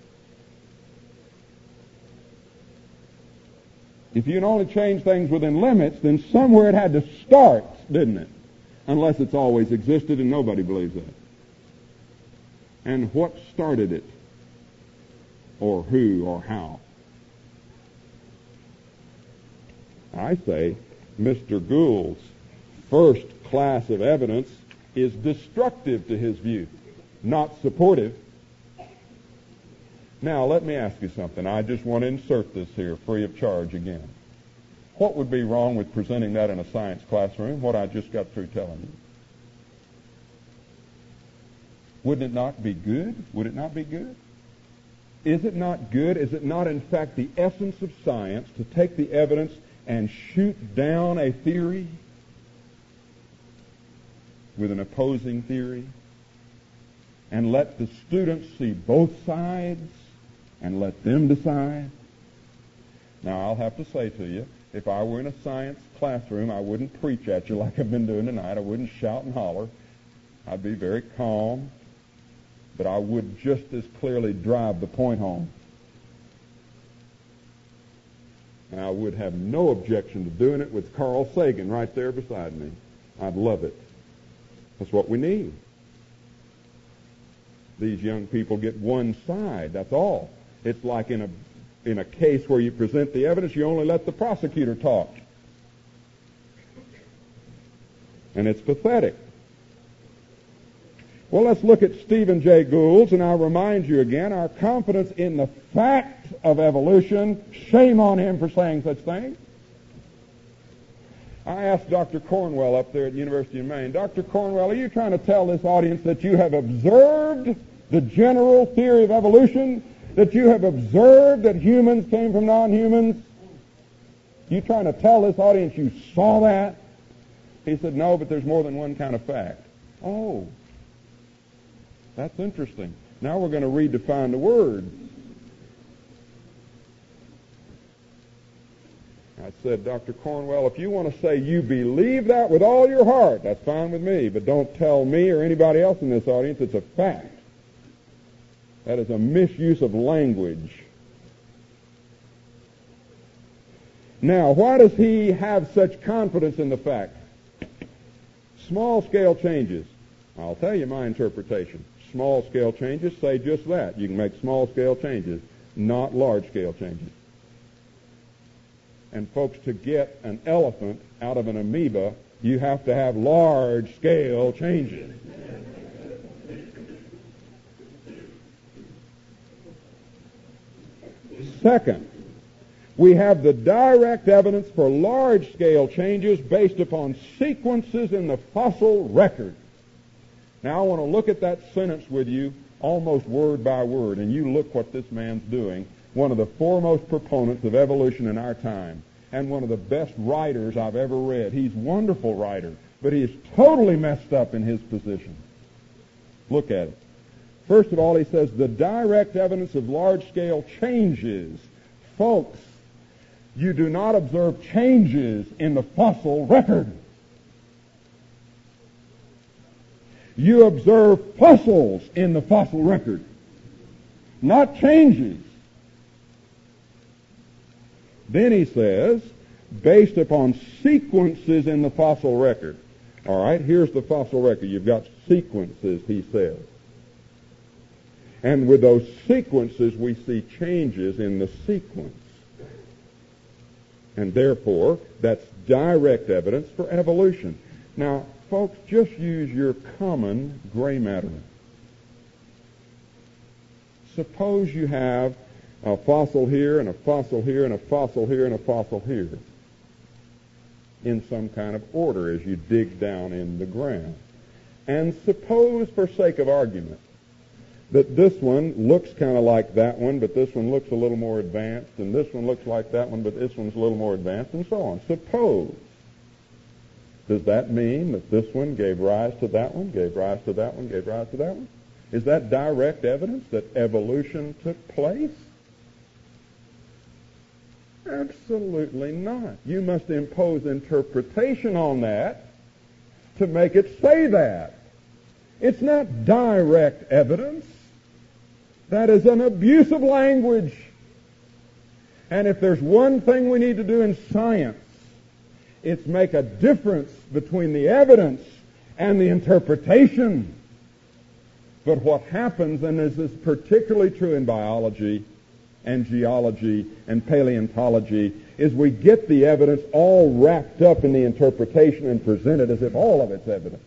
If you can only change things within limits, then somewhere it had to start, didn't it? Unless it's always existed, and nobody believes that. And what started it? Or who or how? I say Mister Gould's first class of evidence is destructive to his view, not supportive. Now, let me ask you something. I just want to insert this here free of charge again. What would be wrong with presenting that in a science classroom, what I just got through telling you? Wouldn't it not be good? Would it not be good? Is it not good? Is it not, in fact, the essence of science to take the evidence and shoot down a theory with an opposing theory and let the students see both sides and let them decide? Now, I'll have to say to you, if I were in a science classroom, I wouldn't preach at you like I've been doing tonight. I wouldn't shout and holler. I'd be very calm, but I would just as clearly drive the point home. And I would have no objection to doing it with Carl Sagan right there beside me. I'd love it. That's what we need. These young people get one side, that's all. It's like in a in a case where you present the evidence, you only let the prosecutor talk. And it's pathetic. Well, let's look at Stephen Jay Gould's, and I'll remind you again, our confidence in the fact of evolution, shame on him for saying such things. I asked Doctor Cornwell up there at the University of Maine, Doctor Cornwell, are you trying to tell this audience that you have observed the general theory of evolution, that you have observed that humans came from non-humans? You trying to tell this audience you saw that? He said, no, but there's more than one kind of fact. Oh, that's interesting. Now we're going to redefine the word. I said, Doctor Cornwell, if you want to say you believe that with all your heart, that's fine with me, but don't tell me or anybody else in this audience it's a fact. That is a misuse of language. Now, why does he have such confidence in the fact? Small-scale changes. I'll tell you my interpretation. Small-scale changes say just that. You can make small-scale changes, not large-scale changes. And folks, to get an elephant out of an amoeba, you have to have large-scale changes. Second, we have the direct evidence for large-scale changes based upon sequences in the fossil record. Now, I want to look at that sentence with you almost word by word, and you look what this man's doing. One of the foremost proponents of evolution in our time, and one of the best writers I've ever read. He's a wonderful writer, but he is totally messed up in his position. Look at it. First of all, he says, the direct evidence of large-scale changes. Folks, you do not observe changes in the fossil record. You observe fossils in the fossil record, not changes. Then he says, based upon sequences in the fossil record. All right, here's the fossil record. You've got sequences, he says. And with those sequences, we see changes in the sequence. And therefore, that's direct evidence for evolution. Now, folks, just use your common gray matter. Suppose you have a fossil here and a fossil here and a fossil here and a fossil here in some kind of order as you dig down in the ground. And suppose, for sake of argument, that this one looks kind of like that one, but this one looks a little more advanced, and this one looks like that one, but this one's a little more advanced, and so on. Suppose. Does that mean that this one gave rise to that one, gave rise to that one, gave rise to that one? Is that direct evidence that evolution took place? Absolutely not. You must impose interpretation on that to make it say that. It's not direct evidence. That is an abuse of language. And if there's one thing we need to do in science, it's make a difference between the evidence and the interpretation. But what happens, and this is particularly true in biology and geology and paleontology, is we get the evidence all wrapped up in the interpretation and presented as if all of it's evidence.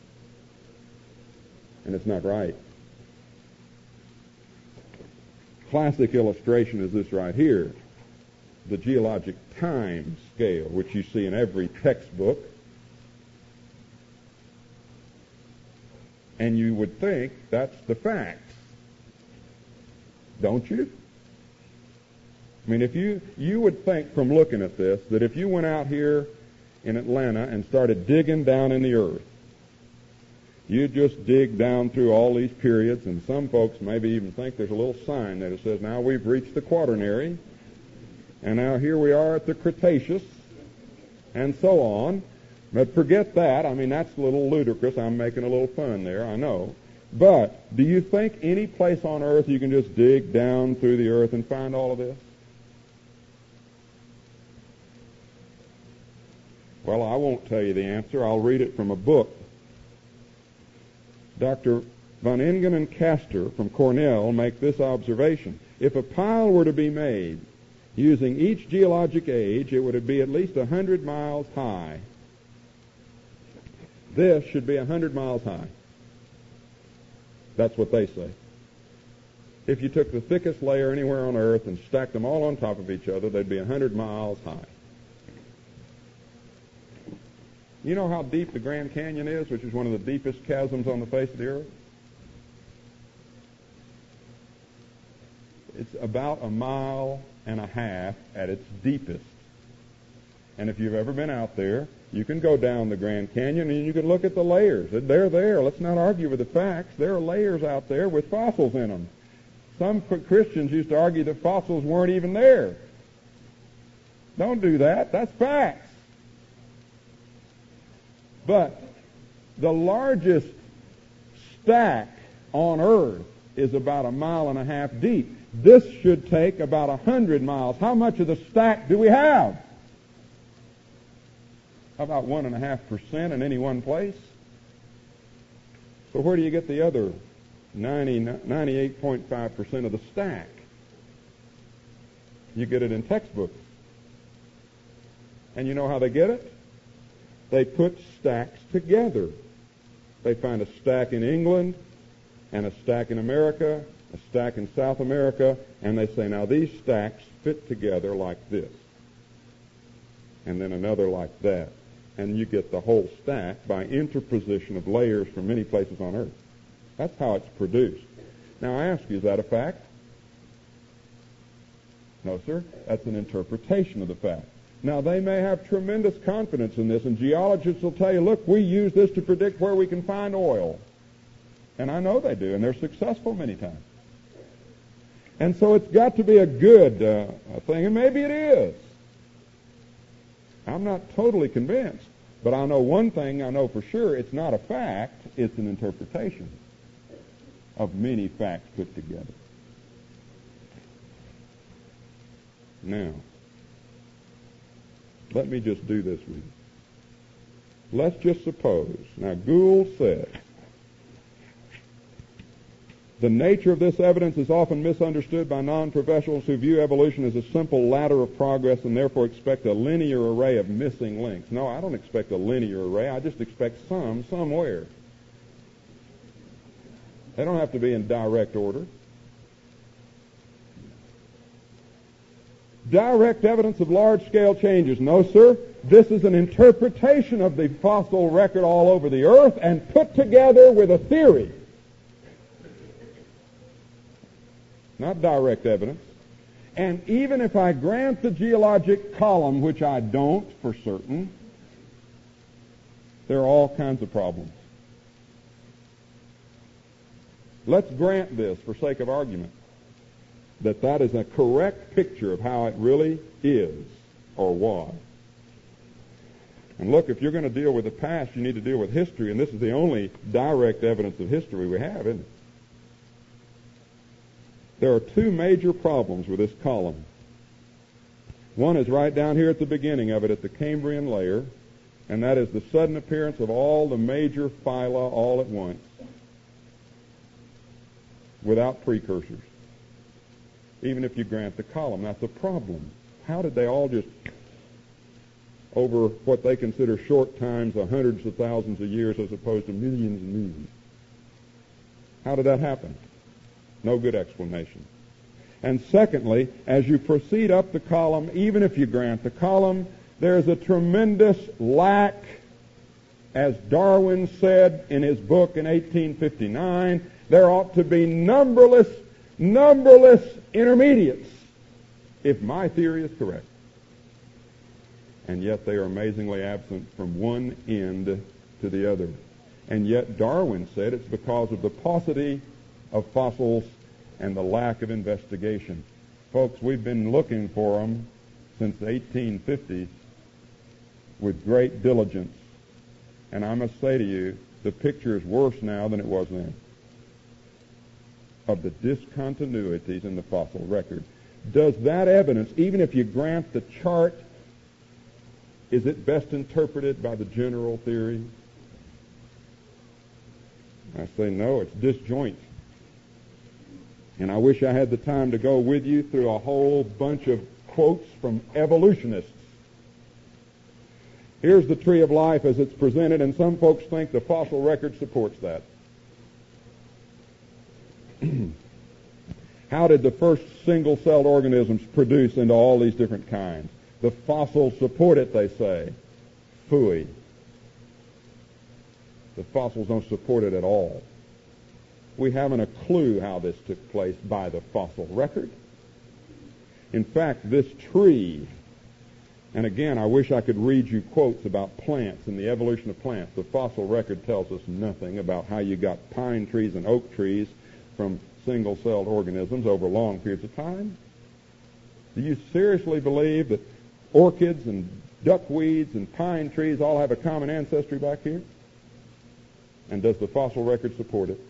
And it's not right. Classic illustration is this right here, the geologic time scale, which you see in every textbook. And you would think that's the facts, don't you? I mean, if you, you would think from looking at this that if you went out here in Atlanta and started digging down in the earth, you just dig down through all these periods, and some folks maybe even think there's a little sign that it says, now we've reached the Quaternary, and now here we are at the Cretaceous, and so on. But forget that. I mean, that's a little ludicrous. I'm making a little fun there, I know. But do you think any place on earth you can just dig down through the earth and find all of this? Well, I won't tell you the answer. I'll read it from a book. Doctor Van Engen and Castor from Cornell make this observation. If a pile were to be made using each geologic age, it would be at least one hundred miles high. This should be one hundred miles high. That's what they say. If you took the thickest layer anywhere on Earth and stacked them all on top of each other, they'd be one hundred miles high. You know how deep the Grand Canyon is, which is one of the deepest chasms on the face of the earth? It's about a mile and a half at its deepest. And if you've ever been out there, You can go down the Grand Canyon and you can look at the layers. They're there. Let's not argue with the facts. There are layers out there with fossils in them. Some Christians used to argue that fossils weren't even there. Don't do that. That's facts. But the largest stack on Earth is about a mile and a half deep. This should take about a hundred miles. How much of the stack do we have? About one and a half percent in any one place. So where do you get the other ninety, ninety-eight point five percent of the stack? You get it in textbooks. And you know how they get it? They put stacks together. They find a stack in England and a stack in America, a stack in South America, and they say, now these stacks fit together like this. And then another like that. And you get the whole stack by interposition of layers from many places on Earth. That's how it's produced. Now I ask you, is that a fact? No, sir. That's an interpretation of the fact. Now they may have tremendous confidence in this, and geologists will tell you, look, we use this to predict where we can find oil. And I know they do, and they're successful many times. And so it's got to be a good uh, thing, and maybe it is. I'm not totally convinced, but I know one thing I know for sure. It's not a fact. It's an interpretation of many facts put together. Now, let me just do this with you. Let's just suppose, now Gould said, the nature of this evidence is often misunderstood by non-professionals who view evolution as a simple ladder of progress and therefore expect a linear array of missing links. No, I don't expect a linear array. I just expect some somewhere. They don't have to be in direct order. Direct evidence of large-scale changes. No, sir. This is an interpretation of the fossil record all over the earth and put together with a theory. Not direct evidence. And even if I grant the geologic column, which I don't for certain, there are all kinds of problems. Let's grant this for sake of argument, that that is a correct picture of how it really is or was. And look, if you're going to deal with the past, you need to deal with history, and this is the only direct evidence of history we have, isn't it? There are two major problems with this column. One is right down here at the beginning of it, at the Cambrian layer, and that is the sudden appearance of all the major phyla all at once, without precursors, even if you grant the column. That's a problem. How did they all just, over what they consider short times, of hundreds of thousands of years as opposed to millions and millions? How did that happen? No good explanation. And secondly, as you proceed up the column, even if you grant the column, there's a tremendous lack, as Darwin said in his book in eighteen fifty-nine, there ought to be numberless, numberless intermediates, if my theory is correct. And yet they are amazingly absent from one end to the other. And yet Darwin said it's because of the paucity of fossils and the lack of investigation. Folks, we've been looking for them since the eighteen fifties with great diligence. And I must say to you, the picture is worse now than it was then of the discontinuities in the fossil record. Does that evidence, even if you grant the chart, is it best interpreted by the general theory? I say no, it's disjoint. And I wish I had the time to go with you through a whole bunch of quotes from evolutionists. Here's the tree of life as it's presented, and some folks think the fossil record supports that. How did the first single-celled organisms produce into all these different kinds? The fossils support it, they say. Phooey. The fossils don't support it at all. We haven't a clue how this took place by the fossil record. In fact, this tree And again, I wish I could read you quotes about plants and the evolution of plants. The fossil record tells us nothing about how you got pine trees and oak trees from single-celled organisms over long periods of time. Do you seriously believe that orchids and duckweeds and pine trees all have a common ancestry back here? And does the fossil record support it?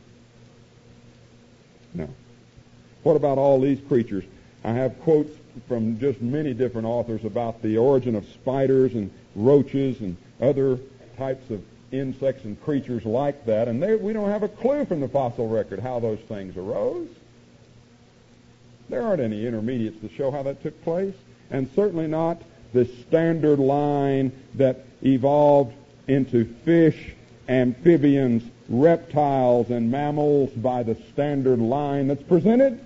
No. What about all these creatures? I have quotes from just many different authors about the origin of spiders and roaches and other types of insects and creatures like that, and they, we don't have a clue from the fossil record how those things arose. There aren't any intermediates to show how that took place, and certainly not the standard line that evolved into fish, amphibians, reptiles, and mammals by the standard line that's presented.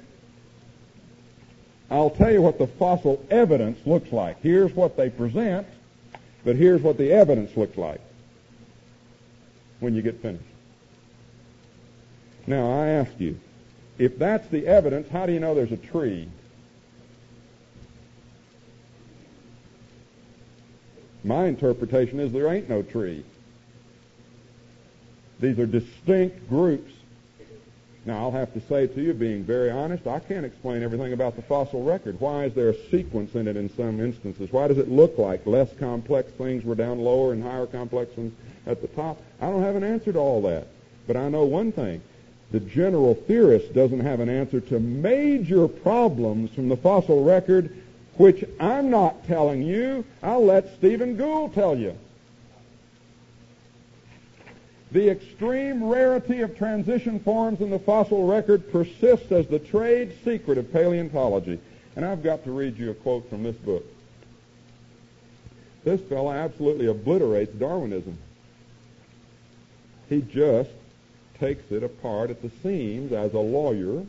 I'll tell you what the fossil evidence looks like. Here's what they present, but here's what the evidence looks like when you get finished. Now, I ask you, if that's the evidence, how do you know there's a tree? My interpretation is there ain't no tree. These are distinct groups. Now, I'll have to say to you, being very honest, I can't explain everything about the fossil record. Why is there a sequence in it in some instances? Why does it look like less complex things were down lower and higher complex ones at the top? I don't have an answer to all that. But I know one thing. The general theorist doesn't have an answer to major problems from the fossil record, which I'm not telling you. I'll let Stephen Gould tell you. The extreme rarity of transition forms in the fossil record persists as the trade secret of paleontology. And I've got to read you a quote from this book. This fellow absolutely obliterates Darwinism. He just takes it apart at the seams as a lawyer.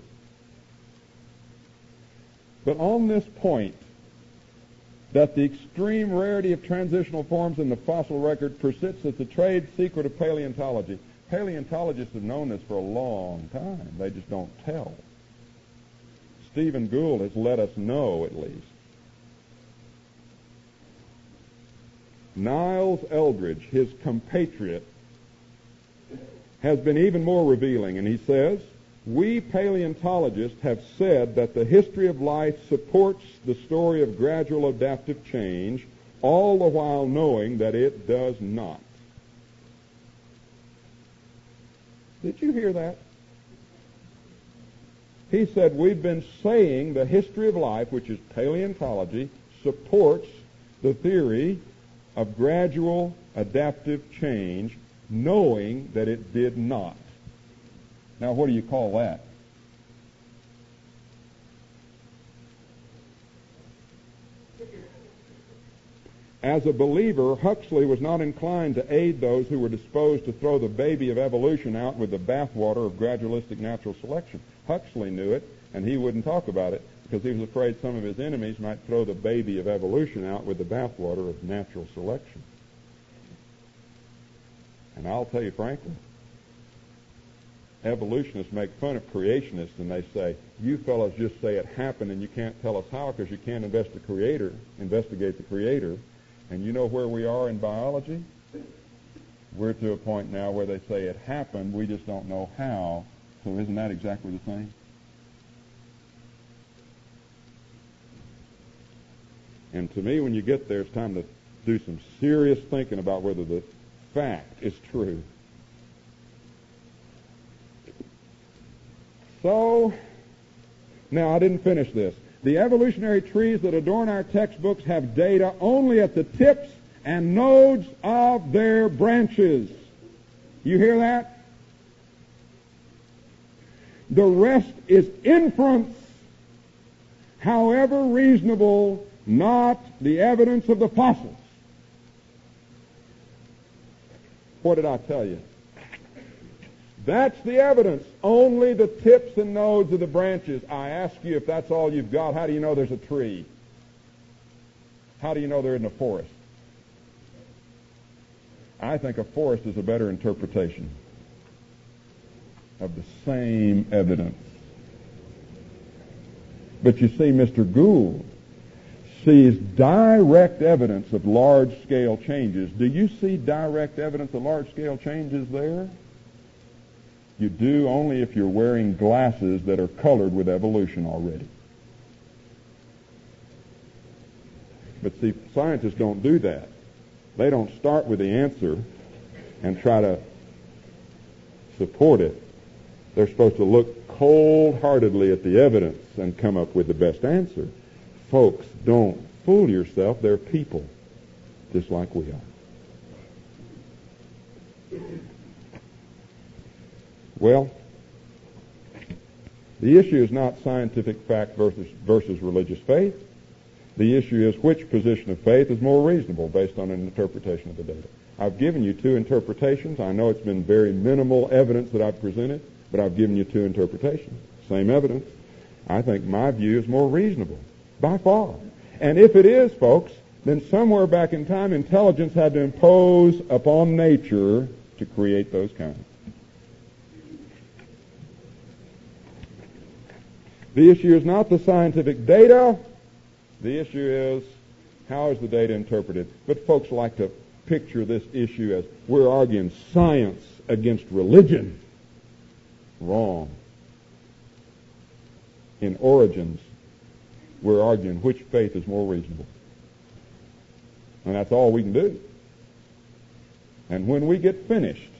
But on this point, that the extreme rarity of transitional forms in the fossil record persists as the trade secret of paleontology. Paleontologists have known this for a long time. They just don't tell. Stephen Gould has let us know, at least. Niles Eldredge, his compatriot, has been even more revealing, and he says, we paleontologists have said that the history of life supports the story of gradual adaptive change, all the while knowing that it does not. Did you hear that? He said, we've been saying the history of life, which is paleontology, supports the theory of gradual adaptive change, knowing that it did not. Now, what do you call that? As a believer, Huxley was not inclined to aid those who were disposed to throw the baby of evolution out with the bathwater of gradualistic natural selection. Huxley knew it, and he wouldn't talk about it because he was afraid some of his enemies might throw the baby of evolution out with the bathwater of natural selection. And I'll tell you frankly, evolutionists make fun of creationists, and they say, you fellows just say it happened and you can't tell us how because you can't invest the creator, investigate the creator. And you know where we are in biology? We're to a point now where they say it happened, we just don't know how. So isn't that exactly the thing? And to me, when you get there, it's time to do some serious thinking about whether the fact is true. So, now I didn't finish this. The evolutionary trees that adorn our textbooks have data only at the tips and nodes of their branches. You hear that? The rest is inference, however reasonable, not the evidence of the fossils. What did I tell you? That's the evidence. Only the tips and nodes of the branches. I ask you, if that's all you've got, how do you know there's a tree? How do you know they're in a forest? I think a forest is a better interpretation of the same evidence. But you see, Mister Gould sees direct evidence of large-scale changes. Do you see direct evidence of large-scale changes there? You do only if you're wearing glasses that are colored with evolution already. But see, scientists don't do that. They don't start with the answer and try to support it. They're supposed to look cold-heartedly at the evidence and come up with the best answer. Folks, don't fool yourself. They're people, just like we are. Well, the issue is not scientific fact versus, versus religious faith. The issue is which position of faith is more reasonable based on an interpretation of the data. I've given you two interpretations. I know it's been very minimal evidence that I've presented, but I've given you two interpretations. Same evidence. I think my view is more reasonable, by far. And if it is, folks, then somewhere back in time, intelligence had to impose upon nature to create those kinds. The issue is not the scientific data. The issue is how is the data interpreted. But folks like to picture this issue as we're arguing science against religion. Wrong. In Origins, we're arguing which faith is more reasonable. And that's all we can do. And when we get finished,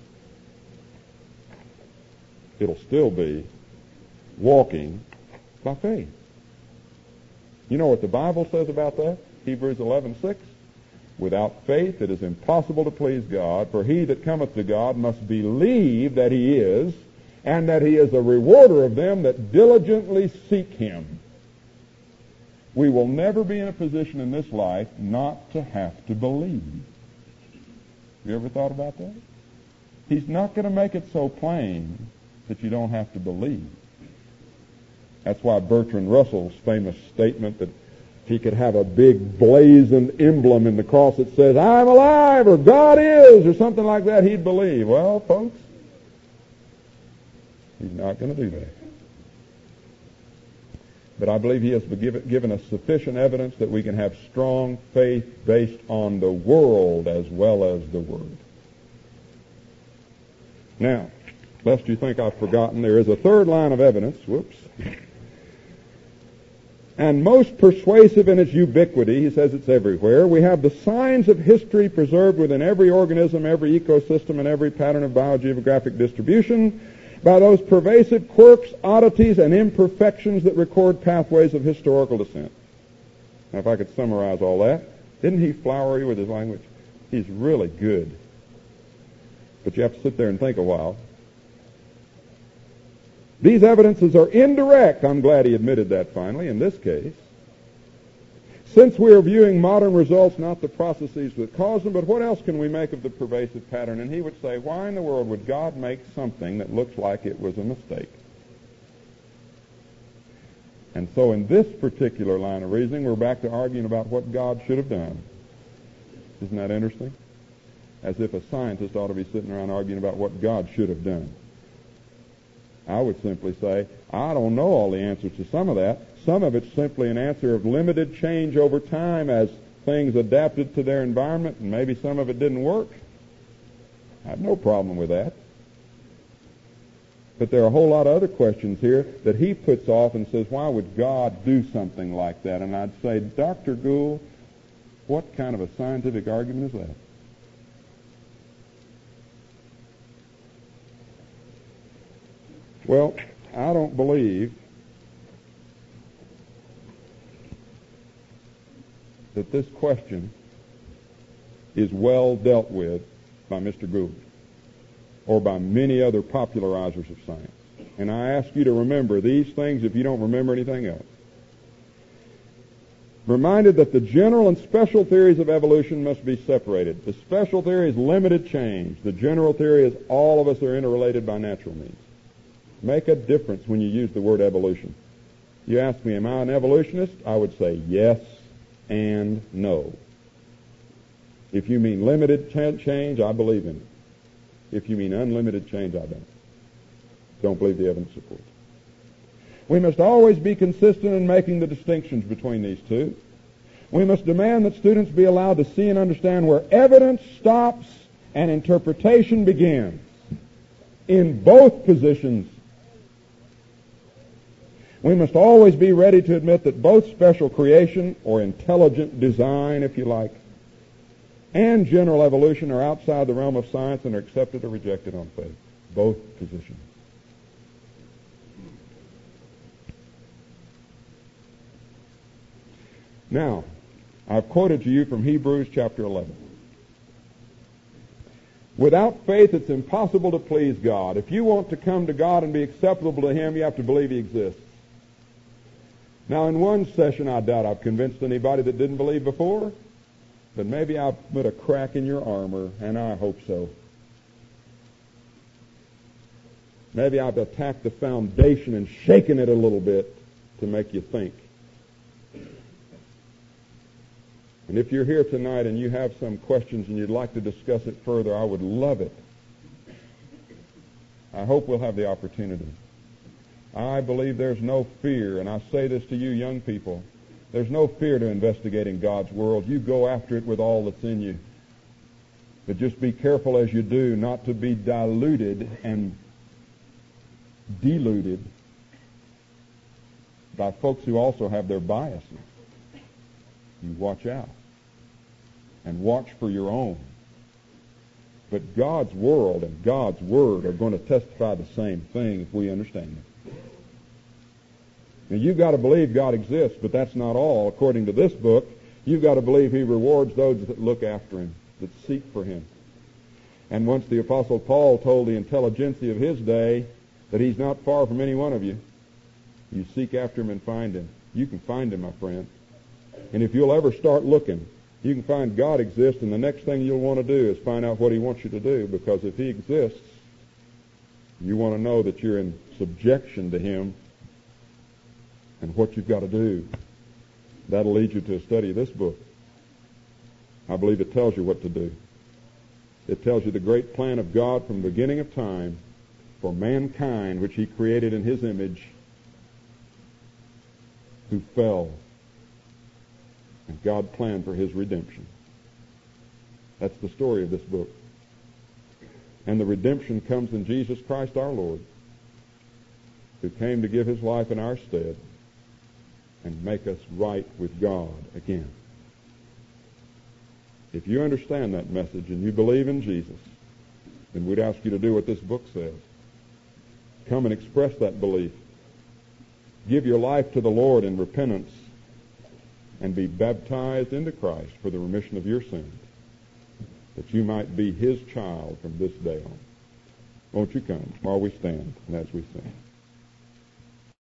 it'll still be walking by faith. You know what the Bible says about that? Hebrews eleven six. Without faith it is impossible to please God, for he that cometh to God must believe that he is, and that he is a rewarder of them that diligently seek him. We will never be in a position in this life not to have to believe. You ever thought about that? He's not going to make it so plain that you don't have to believe. That's why Bertrand Russell's famous statement that if he could have a big blazoned emblem in the cross that says, I'm alive, or God is, or something like that, he'd believe. Well, folks, he's not going to do that. But I believe he has given us sufficient evidence that we can have strong faith based on the world as well as the Word. Now, lest you think I've forgotten, there is a third line of evidence. Whoops. And most persuasive in its ubiquity, he says it's everywhere. We have the signs of history preserved within every organism, every ecosystem, and every pattern of biogeographic distribution by those pervasive quirks, oddities, and imperfections that record pathways of historical descent. Now, if I could summarize all that, didn't he flower you with his language? He's really good. But you have to sit there and think a while. These evidences are indirect. I'm glad he admitted that finally in this case. Since we are viewing modern results, not the processes that cause them, but what else can we make of the pervasive pattern? And he would say, why in the world would God make something that looks like it was a mistake? And so in this particular line of reasoning, we're back to arguing about what God should have done. Isn't that interesting? As if a scientist ought to be sitting around arguing about what God should have done. I would simply say, I don't know all the answers to some of that. Some of it's simply an answer of limited change over time as things adapted to their environment, and maybe some of it didn't work. I have no problem with that. But there are a whole lot of other questions here that he puts off and says, why would God do something like that? And I'd say, Doctor Gould, what kind of a scientific argument is that? Well, I don't believe that this question is well dealt with by Mister Gould or by many other popularizers of science. And I ask you to remember these things if you don't remember anything else. Reminded that the general and special theories of evolution must be separated. The special theory is limited change. The general theory is all of us are interrelated by natural means. Make a difference when you use the word evolution. You ask me, am I an evolutionist? I would say yes and no. If you mean limited change, I believe in it. If you mean unlimited change, I don't. Don't believe the evidence supports it. We must always be consistent in making the distinctions between these two. We must demand that students be allowed to see and understand where evidence stops and interpretation begins in both positions. We must always be ready to admit that both special creation, or intelligent design, if you like, and general evolution are outside the realm of science and are accepted or rejected on faith. Both positions. Now, I've quoted to you from Hebrews chapter eleven. Without faith, it's impossible to please God. If you want to come to God and be acceptable to Him, you have to believe He exists. Now, in one session, I doubt I've convinced anybody that didn't believe before, but maybe I've put a crack in your armor, and I hope so. Maybe I've attacked the foundation and shaken it a little bit to make you think. And if you're here tonight and you have some questions and you'd like to discuss it further, I would love it. I hope we'll have the opportunity. I believe there's no fear, and I say this to you young people, there's no fear to investigating God's world. You go after it with all that's in you. But just be careful as you do not to be diluted and deluded by folks who also have their biases. You watch out and watch for your own. But God's world and God's Word are going to testify the same thing if we understand it. Now, you've got to believe God exists, but that's not all. According to this book, you've got to believe He rewards those that look after Him, that seek for Him. And once the Apostle Paul told the intelligentsia of his day that He's not far from any one of you, you seek after Him and find Him. You can find Him, my friend. And if you'll ever start looking, you can find God exists, and the next thing you'll want to do is find out what He wants you to do, because if He exists, you want to know that you're in subjection to Him and what you've got to do. That'll lead you to a study of this book. I believe it tells you what to do. It tells you the great plan of God from the beginning of time for mankind, which He created in His image, who fell. And God planned for His redemption. That's the story of this book. And the redemption comes in Jesus Christ our Lord, who came to give His life in our stead and make us right with God again. If you understand that message and you believe in Jesus, then we'd ask you to do what this book says. Come and express that belief. Give your life to the Lord in repentance and be baptized into Christ for the remission of your sins, that you might be His child from this day on. Won't you come while we stand and as we sing?